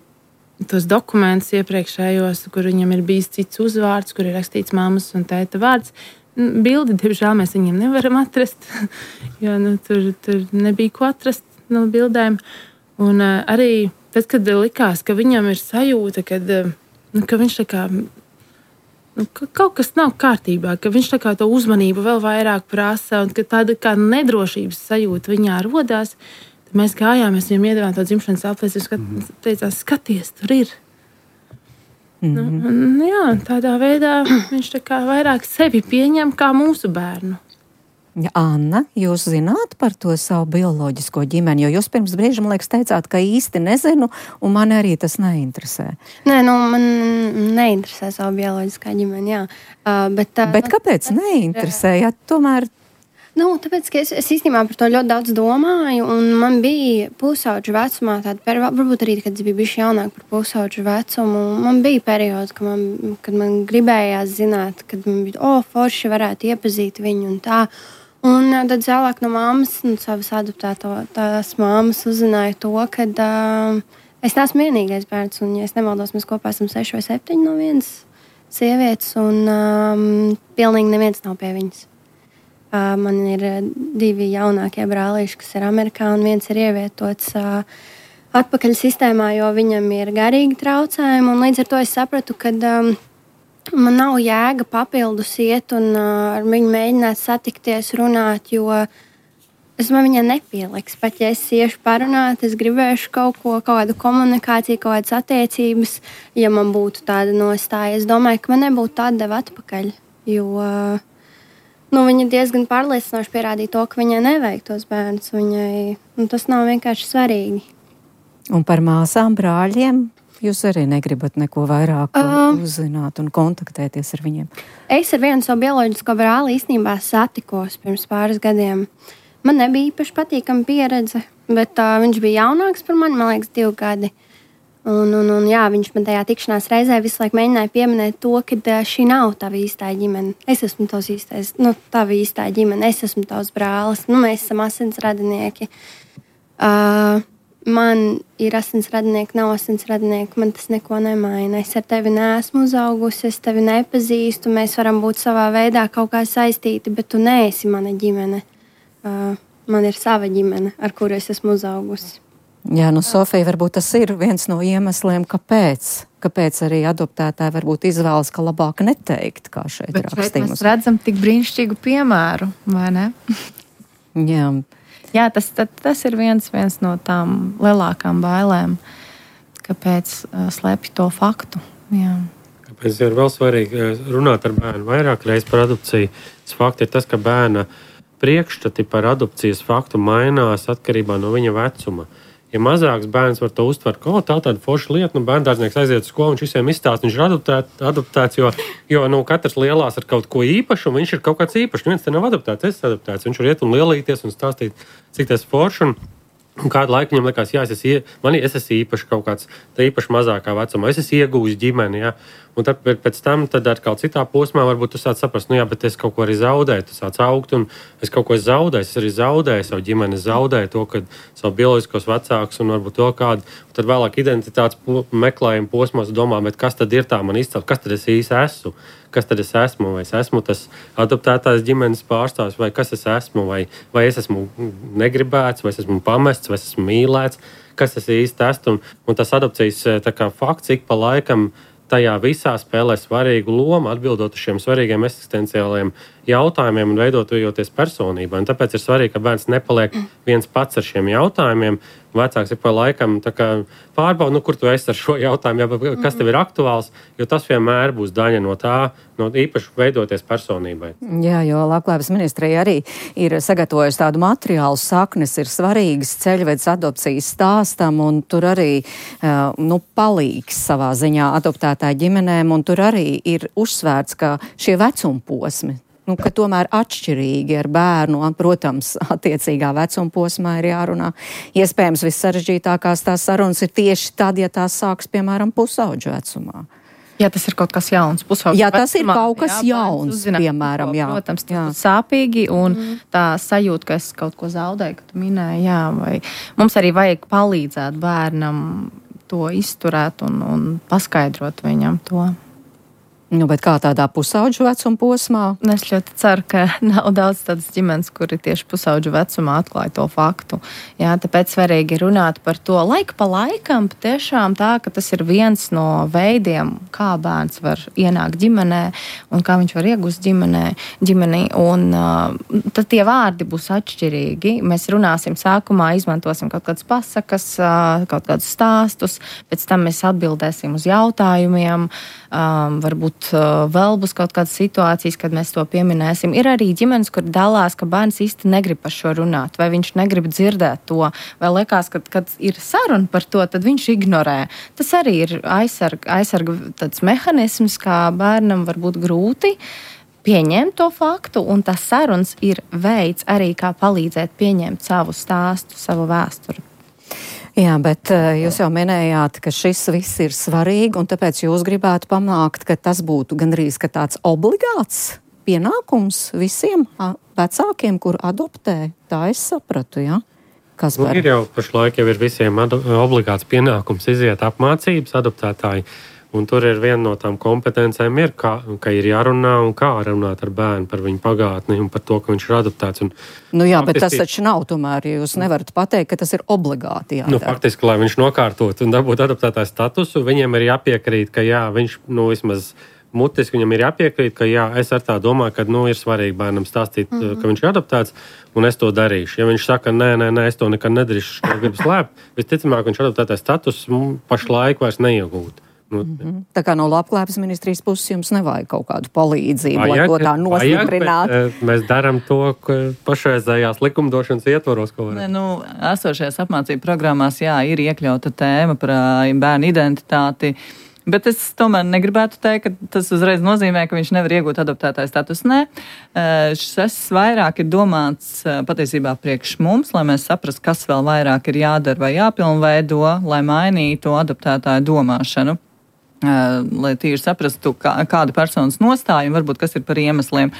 tos dokumentus iepriekšējos, kur viņam ir bijis cits uzvārds, kur ir rakstīts mammas un tēta vārds, bildi, diemžēl mēs viņiem nevaram atrast, jo nu, tur, tur nebija ko atrast no bildēm. Un uh, arī tad, kad likās, ka viņam ir sajūta, kad, uh, nu, ka viņš tā kā, nu, ka kaut kas nav kārtībā, ka viņš tā kā to uzmanību vēl vairāk prasa un ka tāda kā nedrošības sajūta viņā rodās, tad mēs gājām, mēs viņam iedevām to dzimšanas apliecību, skat, mm. teicās, skaties, tur ir. Mm-hmm. Nu, un, jā, tādā veidā viņš tā kā vairāk sevi pieņem kā mūsu bērnu. Ja, Anna, jūs zināt par to savu bioloģisko ģimeni, jo jūs pirms brīža, man liekas, teicāt, ka īsti nezinu, un man arī tas neinteresē. Nē, nu, man neinteresē savu bioloģiskā ģimeni, jā. Uh, bet, uh, bet kāpēc neinteresē? Ja, tomēr... Nu, tāpēc, ka es, es īstenībā par to ļoti daudz domāju, un man bija pusauģu vecumā, tāda, varbūt arī, kad es biju bijuši jaunāk par pusauģu vecumu, man bija periods, kad man, kad man gribējās zināt, kad man bija, o, forši varētu iepazīt viņu un tā. Un tad vēlāk no mammas, nu, savas adoptētās mammas uzzināju to, ka uh, es neesmu vienīgais bērns, un, ja es nemaldos, mēs kopā esam seši vai septiņi no vienas sievietes, un um, pilnīgi neviens nav pie viņas. Uh, man ir divi jaunākie brālīši, kas ir Amerikā, un viens ir ievietots uh, atpakaļ sistēmā, jo viņam ir garīgi traucējumi, un līdz ar to es sapratu, ka um, man nav jēga papildus iet un uh, ar viņu mēģināt satikties, runāt, jo es man viņai nepieliks. Pat ja es iešu parunāt, es gribēšu kaut ko, kaut kādu komunikāciju, kaut kādas attiecības, ja man būtu tāda nostāja. Es domāju, ka man nebūtu tāda deva atpakaļ, jo uh, nu, viņa diezgan pārliecinoši pierādīja to, ka viņai nevajag tos bērnus. Viņai, nu, tas nav vienkārši svarīgi. Un par māsām, brāļiem? Jūs arī negribat neko vairāk uh, uzzināt un kontaktēties ar viņiem? Es ar vienu savu bioloģisko brāli īstenībā satikos pirms pāris gadiem. Man nebija īpaši patīkama pieredze, bet uh, viņš bija jaunāks par mani, man liekas, divi gadi. Un, un, un jā, viņš man tajā tikšanās reizē visu laiku mēģināja pieminēt to, ka uh, šī nav tava īstā ģimene. Es esmu tavs īstais, nu, tava īstā ģimene, es esmu tavs brālis, nu, mēs esam asins radinieki. Uh, Man ir asins radinieki, nav asins radinieki, man tas neko nemaina. Es ar tevi neesmu uzaugusi, es tevi nepazīstu, mēs varam būt savā veidā kaut kā saistīti, bet tu neesi mana ģimene. Uh, man ir sava ģimene, ar kuru es esmu uzaugusi. Jā, nu, Sofija, varbūt tas ir viens no iemesliem, kāpēc, kāpēc arī adoptētāji varbūt izvēlas, ka labāk neteikt, kā šeit bet rakstījumus. Bet šeit mēs redzam tik brīnišķīgu piemēru, vai ne? Jā. Jā, tas, tas ir viens, viens no tām lielākām bailēm, kāpēc uh, slēpj to faktu. Jā. Kāpēc ir vēl svarīgi runāt ar bērnu vairāk reizes par adopciju? Tas fakts ir tas, ka bērna priekšstati par adopcijas faktu mainās atkarībā no viņa vecuma. Ja mazāks bērns var to uztvert, ka oh, tā tāda forša lieta, nu bērndārznieks aiziet uz skolu, viņš visiem izstāst, viņš ir adoptēt, adoptēts, jo, jo nu, katrs lielās ar kaut ko īpašu, un viņš ir kaut kāds īpašs. Viens te nav adoptēts, es esmu adoptēts. Viņš var iet un lielīties un stāstīt, cik tas forši. Un, un kādu laiku viņam likās, jā, es esmu, man, es esmu īpaši kaut kāds, tā īpaši mazākā vecumā, es esmu iegūjis ģimeni, jā. Un tad pēc tam, tad ar kaut citā posmā varbūt tu sāc saprast, nu jā, bet es kaut ko arī zaudēju, tu sāc augt, un es kaut ko zaudēju, es arī zaudēju savu ģimeni, es zaudēju to, kad savu bioloģiskos vecākus un varbūt to kādu, un tad vēlāk identitātes po, meklējuma posmos domā, bet kas tad ir tā man izcelt, kas tad es īsti esmu, kas tad es esmu, vai es esmu tas adoptētās ģimenes pārstāvs, vai kas es esmu, vai, vai es esmu negribēts, vai es esmu pamests, vai es esmu mīlēts, kas es īsti esmu, un, un tas adopcijas tā kā fakts ik pa laikam tajā visā spēlē svarīgu lomu, atbildot uz šiem svarīgiem eksistenciāliem jautājumiem un veidojoties personībai. Un tāpēc ir svarīgi, ka bērns nepaliek viens pats ar šiem jautājumiem. Vecāks ir pa laikam pārbauda, nu, kur tu esi ar šo jautājumu, jā, kas tev ir aktuāls, jo tas vienmēr būs daļa no tā, no īpaši veidoties personībai. Jā, jo Labklājības ministrija arī ir sagatavojusi tādu materiālu, saknes ir svarīgas ceļvedis adopcijas stāstam, un tur arī nu, palīgs savā ziņā adoptētāju ģimenēm, un tur arī ir uzsvērts, ka šie vecumposmi, nu, ka tomēr atšķirīgi ar bērnu, un, protams, attiecīgā vecuma posmā ir jārunā. Iespējams, vissarežģītākās tās sarunas ir tieši tad, ja tās sāks, piemēram, pusauģu vecumā. Jā, tas ir kaut kas jauns. Pusauģu jā, tas vecumā, ir kaut kas jā, jauns, uzzināt, piemēram. Jā. Protams, tas būs sāpīgi, un mm. tā sajūta, ka es kaut ko zaudēju, ka tu minēji, jā, vai mums arī vajag palīdzēt bērnam to izturēt un, un paskaidrot viņam to. Nu, bet kā tādā pusauģu vecuma posmā? Es ļoti ceru, ka nav daudz tādas ģimenes, kuri tieši pusauģu vecumā atklāja to faktu. Jā, tāpēc svarīgi runāt par to laika pa laikam, tiešām tā, ka tas ir viens no veidiem, kā bērns var ienākt ģimenē un kā viņš var iegūst ģimenē, ģimenī. Un uh, tad tie vārdi būs atšķirīgi. Mēs runāsim sākumā, izmantosim kaut kādas pasakas, uh, kaut kādus stāstus, pēc tam mēs atbildēsim uz jautājumiem, um, varbūt vēl būs kaut kādas situācijas, kad mēs to pieminēsim. Ir arī ģimenes, kur dalās, ka bērns īsti negrib par šo runāt, vai viņš negrib dzirdēt to, vai liekas, ka, kad ir saruna par to, tad viņš ignorē. Tas arī ir aizsarga, aizsarga tāds mehanisms, kā bērnam var būt grūti pieņemt to faktu, un tas sarunas ir veids arī, kā palīdzēt pieņemt savu stāstu, savu vēsturi. Jā, bet jūs jau minējāt, ka šis viss ir svarīgi, un tāpēc jūs gribētu panākt, ka tas būtu gandrīz ka tāds obligāts pienākums visiem vecākiem, kur adoptē. Tā es sapratu, jā? Kas nu, ir jau pašlaik jau ir visiem obligāts pienākums iziet apmācības adoptētāji. Un tur ir viena no tām kompetencēm, ir, kā, ka ir jārunā un kā runāt ar bērnu par viņu pagātni un par to, ka viņš ir adoptēts. Un, nu jā, bet tas taču nav tomēr, jūs nevarat pateikt, ka tas ir obligāti jādara. Nu, faktiski, lai viņš nokārtot un dabūtu adoptētāju statusu, viņiem ir jāpiekrīt, ka jā, viņš, nu, vismaz mutiski viņam ir jāpiekrīt, ka jā, es ar tā domāju, ka, nu, ir svarīgi bērnam stāstīt, mm-hmm. ka viņš ir adoptēts, un es to darīšu. Ja viņš saka, nē, nē, nē, es to nekad nedarīšu, es gribu slēpt, visticamāk, viņš adoptētāju status pašlaik vairs neiegūt. Mm-hmm. Tā kā no Labklājības ministrijas puses jums nevajag kaut kādu palīdzību, vajag, lai to tā nostiprinātu. Bet, mēs darām to, ka pašreizējās likumdošanas ietvaros, ko varam. Ne, nu, esošajās apmācību programmās, jā, ir iekļauta tēma par bērnu identitāti, bet es tomēr negribētu teikt, ka tas uzreiz nozīmē, ka viņš nevar iegūt adoptētāju status. Nē, šis vairāk ir domāts patiesībā priekš mums, lai mēs saprastu, kas vēl vairāk ir jādara vai jāpilnveido, lai mainītu adoptētāju domāšanu. Lai tīri saprastu, kā, kāda personas nostāja un varbūt kas ir par iemesliem.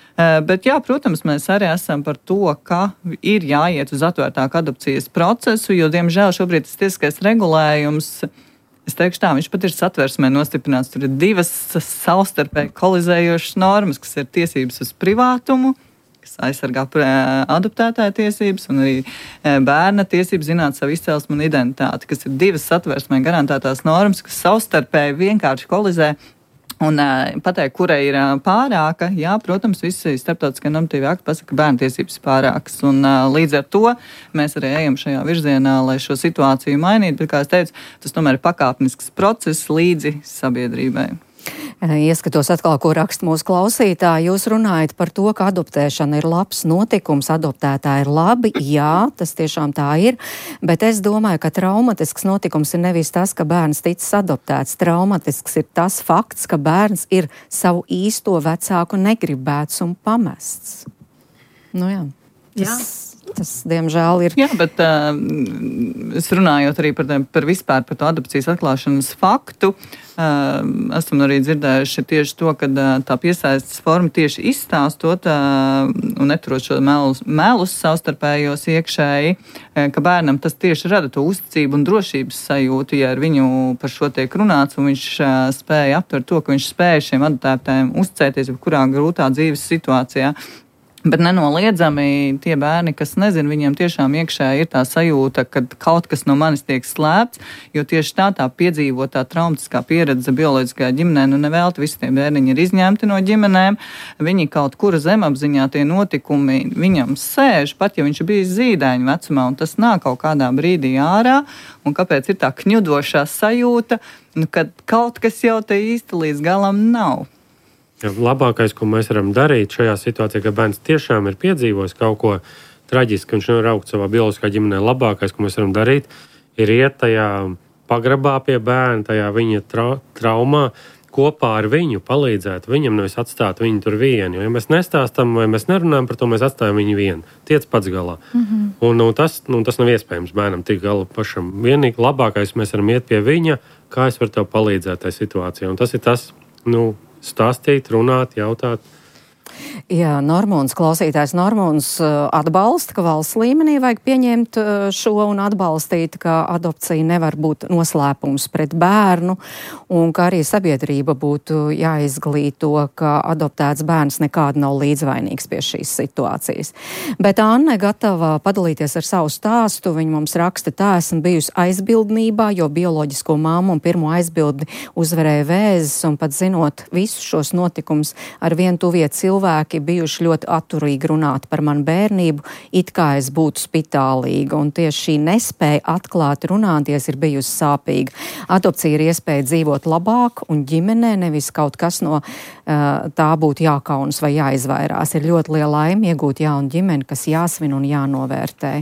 Bet jā, protams, mēs arī esam par to, ka ir jāiet uz atvērtāku adopcijas procesu, jo, diemžēl, šobrīd tas tiesiskais regulējums, es teikšu tā, viņš pat ir satversmē nostiprināts. Tur ir divas savstarpēji kolizējošas normas, kas ir tiesības uz privātumu, kas aizsargā adoptētāja tiesības, un arī bērna tiesības zināt savu izcelsmi un identitāti, kas ir divas satversmē garantētās normas, kas savstarpēji vienkārši kolizē. Un pateikt, kurai ir pārāka, jā, protams, visi starptautiskie normatīvi akti pasaka, ka bērnu tiesības pārākas. Un līdz ar to mēs arī ejam šajā virzienā, lai šo situāciju mainītu, bet, kā es teicu, tas tomēr ir pakāpenisks process līdzi sabiedrībai. Ieskatos atkal, ko raksta mūsu klausītāji. Jūs runājat par to, ka adoptēšana ir labs notikums, adoptētāji ir labi. Jā, tas tiešām tā ir, bet es domāju, ka traumatisks notikums ir nevis tas, ka bērns ticis adoptēts. Traumatisks ir tas fakts, ka bērns ir savu īsto vecāku negribēts un pamests. Nu jā, tas... Jā. Tas, diemžēl, ir. Jā, bet uh, es runājot arī par, par vispār par to adopcijas atklāšanas faktu, uh, esam arī dzirdējuši tieši to, ka uh, tā piesaistes forma tieši izstāstot uh, un neturot šo melus, melus savstarpējos iekšēji, uh, ka bērnam tas tieši rada to uzticību un drošības sajūtu, ja ar viņu par šo tiek runāts, un viņš uh, spēja aptvert to, ka viņš spēja šiem adoptētājiem uzticēties kurā grūtā dzīves situācijā. Bet nenoliedzami tie bērni, kas nezin, viņiem tiešām iekšē ir tā sajūta, ka kaut kas no manis tiek slēpts, jo tieši tā tā piedzīvotā traumatiskā pieredze bioloģiskajā ģimenē, nu nevelti visi tie bērniņi ir izņemti no ģimenēm, viņi kaut kura zemapziņā tie notikumi viņam sēž, pat ja viņš ir bijis zīdaiņu vecumā, un tas nāk kaut kādā brīdī ārā, un kāpēc ir tā kņudošā sajūta, nu, kad kaut kas jau te īsti līdz galam nav. Ja, labākais, ko mēs varam darīt šajā situācijā, ka bērns tiešām ir piedzīvojis kaut ko traģisku, viņš nevar augt savā bioloģiskā ģimenē, labākais, ko mēs varam darīt, ir iet tajā pagrabā pie bērna, tajā viņa tra- traumā, kopā ar viņu palīdzēt viņam, nevis atstāt viņu tur vienu. Jo, ja mēs nestāstam vai mēs nerunājam par to, mēs atstājam viņu vienu. Tiec pats galā. Mm-hmm. Un nu, tas, nu, tas nav iespējams bērnam tik galā pašam. Vienīgi labākais mēs varam iet pie viņa, kā es varu tev palīdzēt tajā situācijā. Un tas ir tas, nu, stāstīt, runāt, jautāt. Jā, Normūns, klausītājs Normūns atbalsta, ka valsts līmenī vajag pieņemt šo un atbalstīt, ka adopcija nevar būt noslēpums pret bērnu un ka arī sabiedrība būtu jāizglīto, ka adoptēts bērns nekādi nav līdzvainīgs pie šīs situācijas. Bet Anne gatava padalīties ar savu stāstu. Viņa mums raksta tā, esmu bijusi aizbildnībā, jo bioloģisko mammu un pirmo aizbildi uzvarēja vēzis un pat zinot visus šos notikumus ar vien tuvie cilvēki bijuši ļoti atturīgi runāt par manu bērnību, it kā es būtu spitālīga, un tieši šī nespēja atklāt runāties ir bijusi sāpīga. Adopcija ir iespēja dzīvot labāk un ģimenē, nevis kaut kas no uh, tā būtu jākaunas vai jāizvairās. Ir ļoti liela laime iegūt jaunu ģimeni, kas jāsvin un jānovērtē.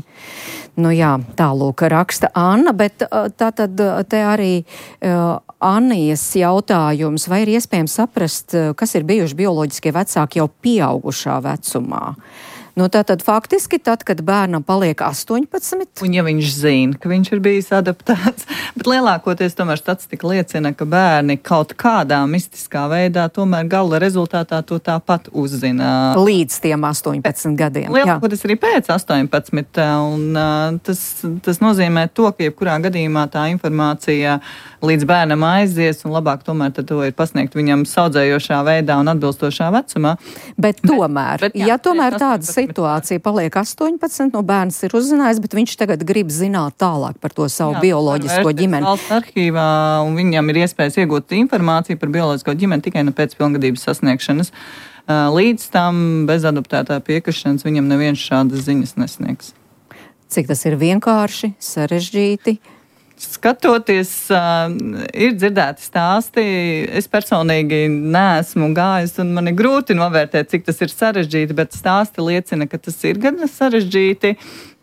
Nu jā, tālūk raksta Anna, bet uh, tātad te arī uh, Annijas jautājums, vai ir iespējams saprast, kas ir bijuši bioloģiskie vecāki jau pieaugušā vecumā? Nu, tātad faktiski tad, kad bērnam paliek astoņpadsmit. Un ja viņš zina, ka viņš ir bijis adoptēts, bet lielākoties tomēr statistika liecina, ka bērni kaut kādā mistiskā veidā tomēr gala rezultātā to tāpat uzzina. Līdz tiem astoņpadsmit gadiem. Lielākoties arī pēc astoņpadsmit, un uh, tas, tas nozīmē to, ka jebkurā gadījumā tā informācija līdz bērnam aizies, un labāk tomēr tad to ir pasniegt viņam saudzējošā veidā un atbilstošā vecumā. Bet tomēr, bet, bet, jā, ja tomēr tādas situācija paliek astoņpadsmit, no bērns ir uzzinājis, bet viņš tagad grib zināt tālāk par to savu jā, bioloģisko ģimeni. Valsts arhīvā, un viņam ir iespējas iegūt informāciju par bioloģisko ģimeni tikai no pēc pilngadības sasniegšanas. Līdz tam bez adoptētā piekrišanas viņam neviens šādas ziņas nesniegs. Cik tas ir vienkārši, sarežģīti? Skatoties, uh, ir dzirdēti stāsti, es personīgi neesmu gājis un man ir grūti novērtēt, cik tas ir sarežģīti, bet stāsti liecina, ka tas ir gan sarežģīti,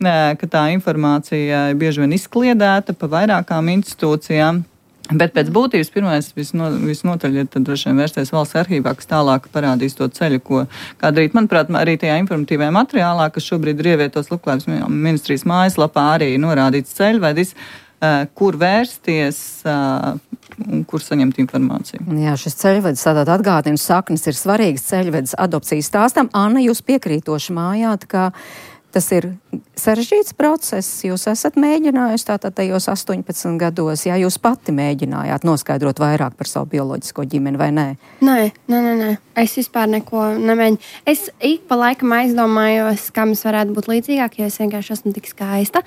ka tā informācija ir bieži vien izkliedēta pa vairākām institūcijām. Bet pēc būtības pirmais visno, visnotaļ ir tad droši vien vērsties valsts arhīvā, kas tālāk parādīs to ceļu, ko kā darīt. Manuprāt, arī tajā informatīvajā materiālā, kas šobrīd ir ievietos Labklājības ministrijas mājaslapā, arī norādīts ceļvedis, kur vērsties un kur saņemt informāciju. Jā, šis ceļvedis tātad atgādina saknes ir svarīgs ceļvedis adopcijas stāstam. Anna, jūs piekrītoši mājāt, ka tas ir sarežģīts process. Jūs esat mēģinājusi tātad tajos astoņpadsmit gados, ja jūs pati mēģinājāt noskaidrot vairāk par savu bioloģisko ģimeni, vai nē? Nē, nē, nē, nē. Es vispār neko nemēģinu. Es ik pa laikam aizdomājos, kam es varētu būt līdzīgāk, jo es vienkārši esmu tik skaista.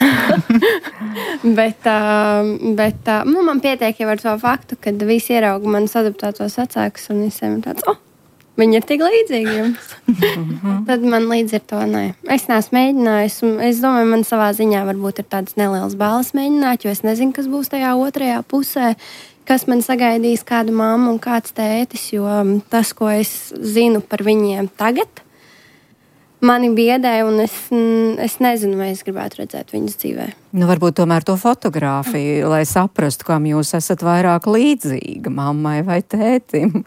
bet uh, bet uh, nu, man pietiek jau ar to faktu, kad visi ierauga manus adoptētos vecākus un visiem ir tāds, oh, viņi ir tik līdzīgi jums. Tad man līdz ar to nē. Es neesmu mēģinājis, un es domāju, man savā ziņā varbūt ir tādas nelielas bāles mēģināt, jo es nezinu, kas būs tajā otrajā pusē, kas man sagaidīs, kādu mammu un kāds tētis, jo tas, ko es zinu par viņiem tagad, mani biedē, un es, es nezinu, vai es gribētu redzēt viņas dzīvē. Nu, varbūt tomēr to fotogrāfiju, lai saprastu, kam jūs esat vairāk līdzīga, mammai vai tētim.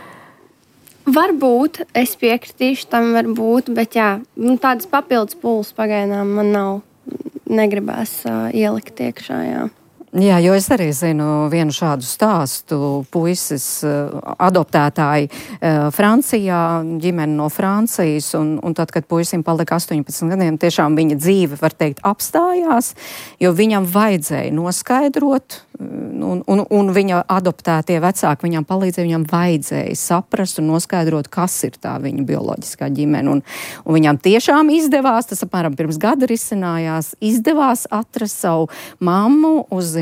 Varbūt, es piekritīšu tam, varbūt, bet jā, nu, tādas papildus pūles pagaidām man nav, negribās uh, ielikt iekšā, jā. Jā, jo es arī zinu vienu šādu stāstu. Puisis adoptētāji Francijā, ģimene no Francijas, un, un tad, kad puisim palika astoņpadsmit gadiem, tiešām viņa dzīve, var teikt, apstājās, jo viņam vajadzēja noskaidrot, un, un, un viņa adoptētie vecāki viņam palīdzēja, viņam vajadzēja saprast un noskaidrot, kas ir tā viņa bioloģiskā ģimene. Un, un viņam tiešām izdevās, tas apmēram pirms gada risinājās, izdevās atrast savu mammu, uzzināt,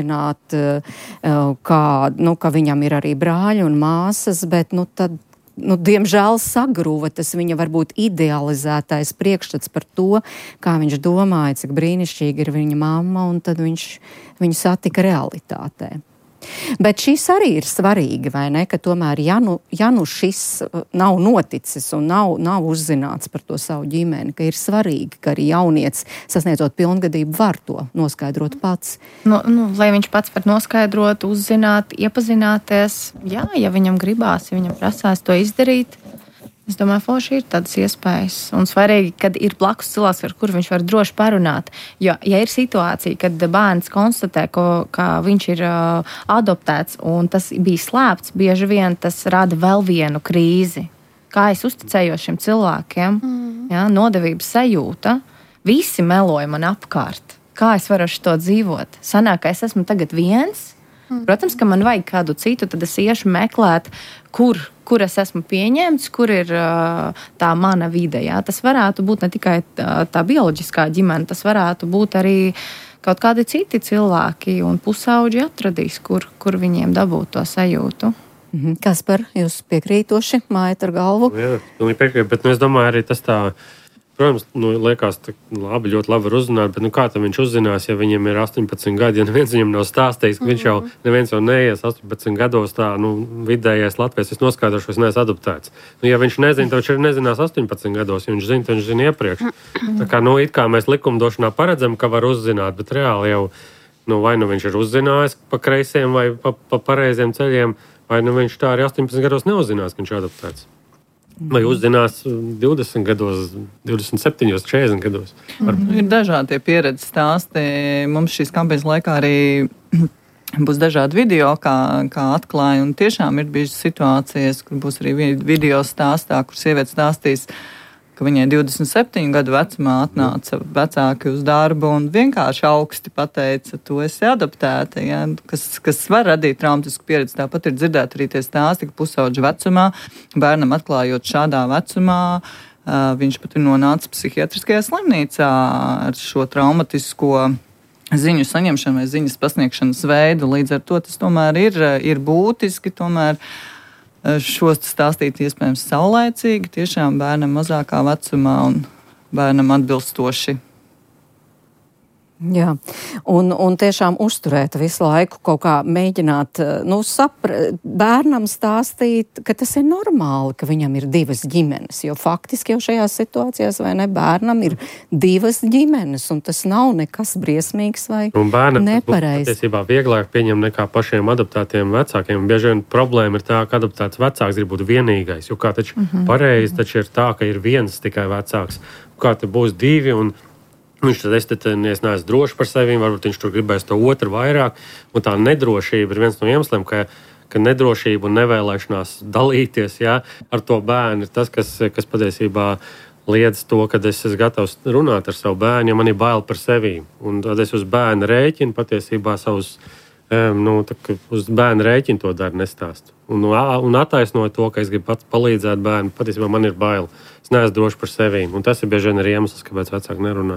kā, nu, ka viņam ir arī brāļi un māsas, bet nu, tad, nu, diemžēl sagruva tas viņa varbūt idealizētais priekšstats par to, kā viņš domāja, cik brīnišķīgi ir viņa mamma, un tad viņš viņu satika realitātē. Bet šis arī ir svarīgi, vai ne, ka tomēr, ja nu, ja nu šis nav noticis un nav, nav uzzināts par to savu ģimeni, ka ir svarīgi, ka arī jaunietis, sasniedzot pilngadību, var to noskaidrot pats. Nu, nu, lai viņš pats var noskaidrot, uzzināt, iepazināties, jā, ja viņam gribās, ja viņam prasās to izdarīt, es domāju, forši ir tādas iespējas. Un svarīgi, kad ir blakus cilvēks, ar kuru viņš var droši parunāt. Jo, ja ir situācija, kad bērns konstatē, ko, ka viņš ir uh, adoptēts un tas bija slēpts, bieži vien tas rada vēl vienu krīzi. kā es uzticējos šiem cilvēkiem, mm. ja, nodevības sajūta, visi meloja man apkārt. Kā es varu ar šo dzīvot? Sanāk, ka es esmu tagad viens. Mm. Protams, ka man vajag kādu citu, tad es iešu meklēt, kur, kur es esmu pieņemts, kur ir uh, tā mana vide. Ja. Tas varētu būt ne tikai tā, tā bioloģiskā ģimene, tas varētu būt arī kaut kādi citi cilvēki un pusauģi atradīs, kur, kur viņiem dabūt to sajūtu. Mhm. Kaspar, jūs piekrītoši, mājat ar galvu? Jā, pilnīgi piekrītu, bet nu, es domāju arī tas tā, protams, nu, liekas, tā, labi, ļoti labi var uzzināt, bet nu, kā tam viņš uzzinās, ja viņam ir astoņpadsmit gadi, ja neviens viņam nav stāstījis, ka viņš jau, neviens jau neies astoņpadsmit gados tā, nu, vidējais Latvijas, es noskaidrošu, es neesmu adoptēts. Nu, ja viņš nezina, tad viņš arī nezinās astoņpadsmit gados, ja viņš zina, tad viņš zina iepriekš. Tā kā, nu, it kā mēs likumdošanā paredzam, ka var uzzināt, bet reāli jau, nu, vai nu viņš ir uzzinājis pa kreisiem vai pa, pa pareiziem ceļiem, vai nu viņš tā arī astoņpadsmit gados neuzzinās, ka viņš ir adoptēts. Vai uzzinās divdesmit gados, divdesmit septiņos, četrdesmit gados. Mm-hmm. Ir dažādi pieredzes stāsti. Mums šīs kampaņas laikā arī būs dažādi video, kā, kā atklāja. Un tiešām ir bijušas situācijas, kur būs arī video stāstā, kur sieviete stāstīs, ka viņai divdesmit septiņu gadu vecumā atnāca vecāki uz darbu un vienkārši augsti pateica, tu esi adoptēta, ja, kas, kas var radīt traumatisku pieredzi. Tāpat ir dzirdēt arī tie stāsti, ka pusauģa vecumā, bērnam atklājot šādā vecumā, viņš pat ir nonācis psihiatriskajā slimnīcā ar šo traumatisko ziņu saņemšanu vai ziņas pasniegšanas veidu. Līdz ar to tas tomēr ir, ir būtiski, tomēr šos stāstīt iespējams saulēcīgi, tiešām bērnam mazākā vecumā un bērnam atbilstoši. Jā, un, un tiešām uzturēt visu laiku, kaut kā mēģināt, nu, sapra, bērnam stāstīt, ka tas ir normāli, ka viņam ir divas ģimenes, jo faktiski jau šajās situācijās, vai ne, bērnam ir divas ģimenes, un tas nav nekas briesmīgs vai nepareizs. Patiesībā vieglāk pieņem nekā pašiem adoptētiem vecākiem. Bieži vien problēma ir tā, ka adoptēts vecāks grib būt vienīgais, jo kā taču mm-hmm. pareizi taču ir tā, ka ir viens tikai vecāks, kā te būs divi, un viņš tad es, tad, es neesmu drošs par sevi, varbūt viņš tur gribēs to otru vairāk. Un tā nedrošība ir viens no iemesliem, ka, ka nedrošība un nevēlēšanās dalīties, jā, ar to bērnu ir tas, kas, kas patiesībā liedz to, ka es esmu gatavs runāt ar savu bērnu, ja man ir bail par sevi. Un tad es uz bērnu rēķinu patiesībā savus, um, nu, tā, uz bērnu rēķinu to daru nestāstu. Un, un attaisnoju to, ka es gribu pats palīdzēt bērnu, patiesībā man ir bail. Es neesmu drošs par sevi. Un tas ir bieži vien arī iemesls, kāpēc vecāki nerunā.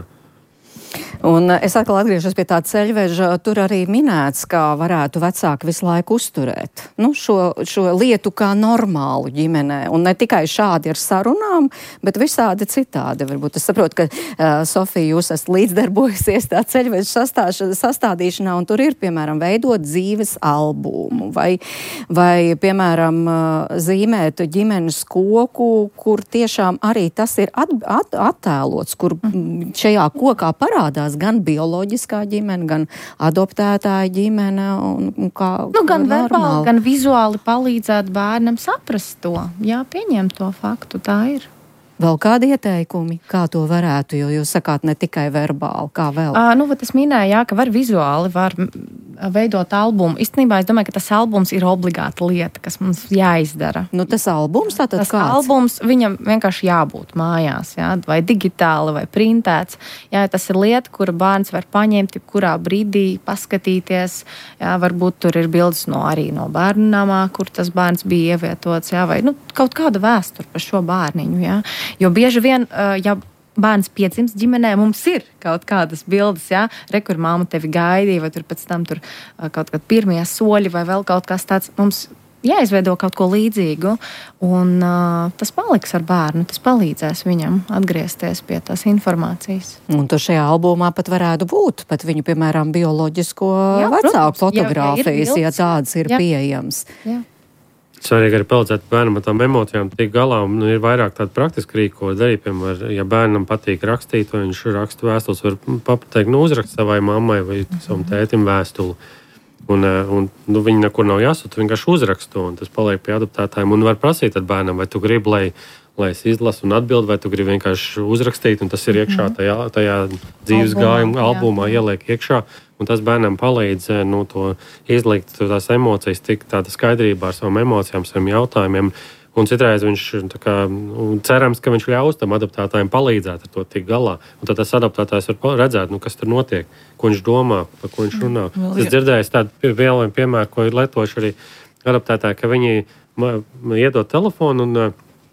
Un es atkal atgriežos pie tā ceļveža, tur arī minēts, kā varētu vecāki visu laiku uzturēt nu, šo, šo lietu kā normālu ģimenē. Un ne tikai šādi ar sarunām, bet visādi citādi. Varbūt es saprotu, ka, uh, Sofija, jūs esat līdzdarbojusies tā ceļveža sastādīšanā, un tur ir, piemēram, veidot dzīves albumu vai, vai piemēram, uh, zīmēt ģimenes koku, kur tiešām arī tas ir at, at, attēlots, kur šajā kokā parādās gan bioloģiskā ģimene, gan adoptētāja ģimene. Un, un kā, nu, gan verbāli, gan vizuāli palīdzēt bērnam saprast to. Jā, pieņemt to faktu, tā ir. Vēl kādi ieteikumi, kā to varētu, jo jūs sakāt ne tikai verbāli, kā vēl? À, nu, es minēju, jā, ka var vizuāli, var veidot albumu. Īstenībā es domāju, ka tas albums ir obligāta lieta, kas mums jāizdara. Nu, tas albums tātad tas kāds? Tas albums, viņam vienkārši jābūt mājās, jā, vai digitāli, vai printēts. Jā, tas ir lieta, kura bērns var paņemt, kurā brīdī paskatīties. Jā, varbūt tur ir bildes no arī no bērnu namā, kur tas bērns bija ievietots, jā, vai nu, kaut kāda vēsture par šo bērniņu, jā. Jo bieži vien, ja bērns piedzimst ģimenē, mums ir kaut kādas bildes, jā, re, kur māma tevi gaidīja, vai tur pēc tam tur kaut kādi pirmie soļi, vai vēl kaut kas tāds. Mums jāizveido kaut ko līdzīgu, un uh, tas paliks ar bērnu, tas palīdzēs viņam atgriezties pie tās informācijas. Un tur šajā albumā pat varētu būt, pat viņu, piemēram, bioloģisko jā, vecāku protams, fotogrāfijas, jā, ja, ja tādas ir jā. Pieejams. Jā. Svarīgi arī palīdzēt bērnam ar tām emocijām tiek galā, un nu, ir vairāk tādu praktisku rīku, ko darīt. Piemēram, ja bērnam patīk rakstīt, vai viņš raksta vēstules, var pateikt, nu, uzrakst savai mammai vai savam tētim vēstuli. Un, un nu, viņi nekur nav jāsūt, vienkārši uzrakst to, un tas paliek pie adoptētājiem. Un var prasīt ar bērnam, vai tu gribi, lai, lai es izlasu un atbildu, vai tu gribi vienkārši uzrakstīt, un tas ir iekšā tajā, tajā dzīves gājuma albumā ieliek iekšā. Un tas bērnam palīdz nu, to izlikt tās emocijas, tik tāda skaidrībā ar savām emocijām, saviem jautājumiem. Un citreiz viņš tā kā, cerams, ka viņš ļaus tam adaptētājiem palīdzēt ar to tik galā. Un tad tas adaptētājs var redzēt, nu, kas tur notiek, ko viņš domā, par ko viņš runā. Mm, es dzirdēju tādu vielu piemēru, ko ir lietojuši arī adaptētāji, ka viņi iedod telefonu un,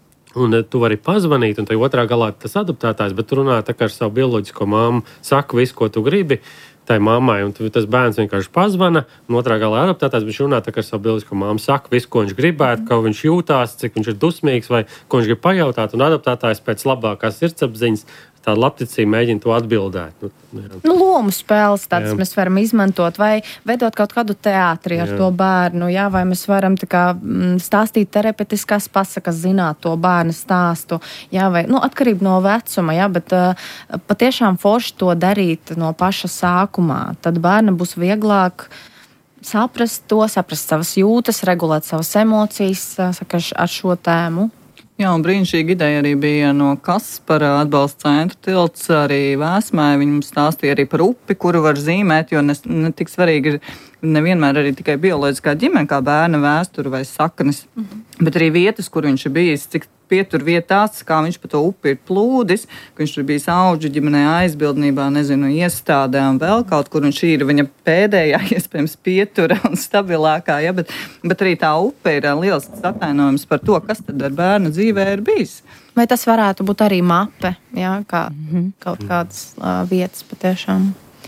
un tu vari pazvanīt, un tai otrā galā tas adaptētājs, bet tu runā tā kā ar savu bioloģisko māmu, saka visu, ko tu gribi, tai mammai, un tas bērns vienkārši pazvana, un otrā galā adaptētājs, viņš runā tā kā ar savu bioloģisko māmu, saka visu, ko viņš gribētu, kā viņš jūtās, cik viņš ir dusmīgs, vai ko viņš grib pajautāt, un adaptētājs pēc labākās sirdsapziņas tāda labticība mēģina to atbildēt. Nu, nu, lomu spēles tādas jā. Mēs varam izmantot, vai veidot kaut kādu teātri ar jā. To bērnu, jā, vai mēs varam tā kā stāstīt terapeitiskas pasakas, zināt to bērnu stāstu, jā, vai, nu, atkarība no vecuma, jā, bet uh, patiešām forši to darīt no paša sākumā. Tad bērnam būs vieglāk saprast to, saprast savas jūtas, regulēt savas emocijas, saka, ar šo tēmu. Jā, un brīnišķīga ideja arī bija no Kaspara atbalsta centra tilts arī Vēsmē. Viņi mums stāstīja arī par upi, kuru var zīmēt, jo ne, ne tik svarīgi ir nevienmēr arī tikai bioloģiskā ģimene, kā bērna vēsture vai saknes, mm-hmm. bet arī vietas, kur viņš ir bijis, cik pietur vietās, kā viņš pa to upi ir plūdis, ka viņš ir bijis auģu ģimenē aizbildnībā, nezinu, iestādē un vēl kaut kur, un šī ir viņa pēdējā, iespējams, pietura un stabilākā, ja, bet, bet arī tā upe ir liels atainojums par to, kas tad ar bērnu dzīvē ir bijis. Vai tas varētu būt arī mape, ja, kā mm-hmm. kaut kādas uh, vietas patiešām?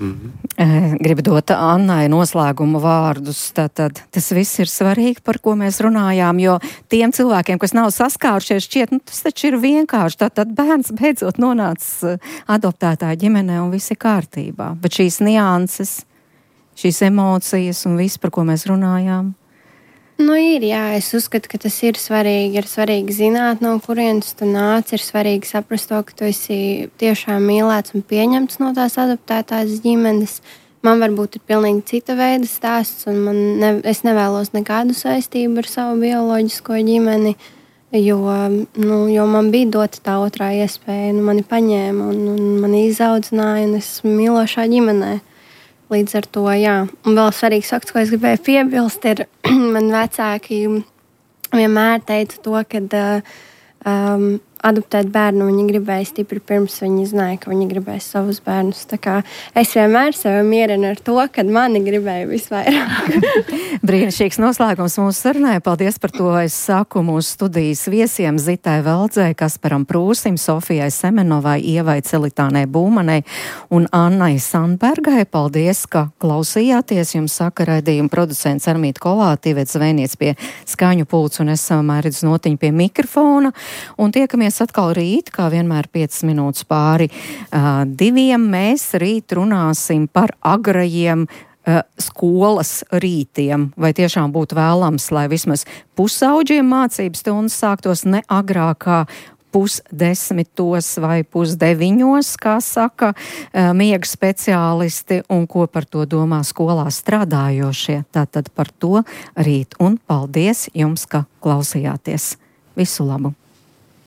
Mm-hmm. Gribu dot Annai noslēguma vārdus. Tātad tas viss ir svarīgi, par ko mēs runājām, jo tiem cilvēkiem, kas nav saskārušies, šķiet, nu, tas taču ir vienkārši. Tātad bērns beidzot nonāca adoptētāja ģimenē un viss ir kārtībā. Bet šīs nianses, šīs emocijas un viss, par ko mēs runājām. Nu, ir, jā, es uzskatu, ka tas ir svarīgi. Ir svarīgi zināt, no kurienes tu nāc. Ir svarīgi saprast to, ka tu esi tiešām mīlēts un pieņemts no tās adoptētās ģimenes. Man varbūt ir pilnīgi cita veida stāsts, un man ne, es nevēlos nekādu saistību ar savu bioloģisko ģimeni, jo, nu, jo man bija dota tā otrā iespēja. Nu, mani paņēma un, un mani izaudzināja, un es esmu mīlošā ģimenē. Līdz ar to, jā. Un vēl svarīgs fakts, ko es gribēju piebilst, ir, man vecāki vienmēr teica to, ka uh, um, adoptēt bērnu viņi gribēja stipri pirms viņi zināja, ka viņi gribēs savus bērnus. Tā kā es vienmēr sevi mierinu ar to, kad mani gribēja visvairāk. Brīnišķīgs noslēgums mūsu sarunai. Paldies par to. Es saku mūsu studijas viesiem Zitai Veldzei, Kasparam Prūsim, Sofijai Semenovai, Ievai Celitānai Būmanai un Annai Sandbergai. Paldies, ka klausījāties. Jums saka raidījuma producents Armīta Kolāte, Ivets Zvēniec pie skaņu pults un es Mairidz Notiņa pie mikrofona. Un tiekamies atkal rīt, kā vienmēr piecas minūtes pāri uh, diviem. Mēs rīt runāsim par agrajiem uh, skolas rītiem. Vai tiešām būtu vēlams, lai vismaz pusauģiem mācības stundas sāktos ne agrākā pusdesmitos vai pusdeviņos, kā saka uh, miega speciālisti, un ko par to domā skolā strādājošie. Tātad par to rīt. Un paldies jums, ka klausījāties. Visu labu!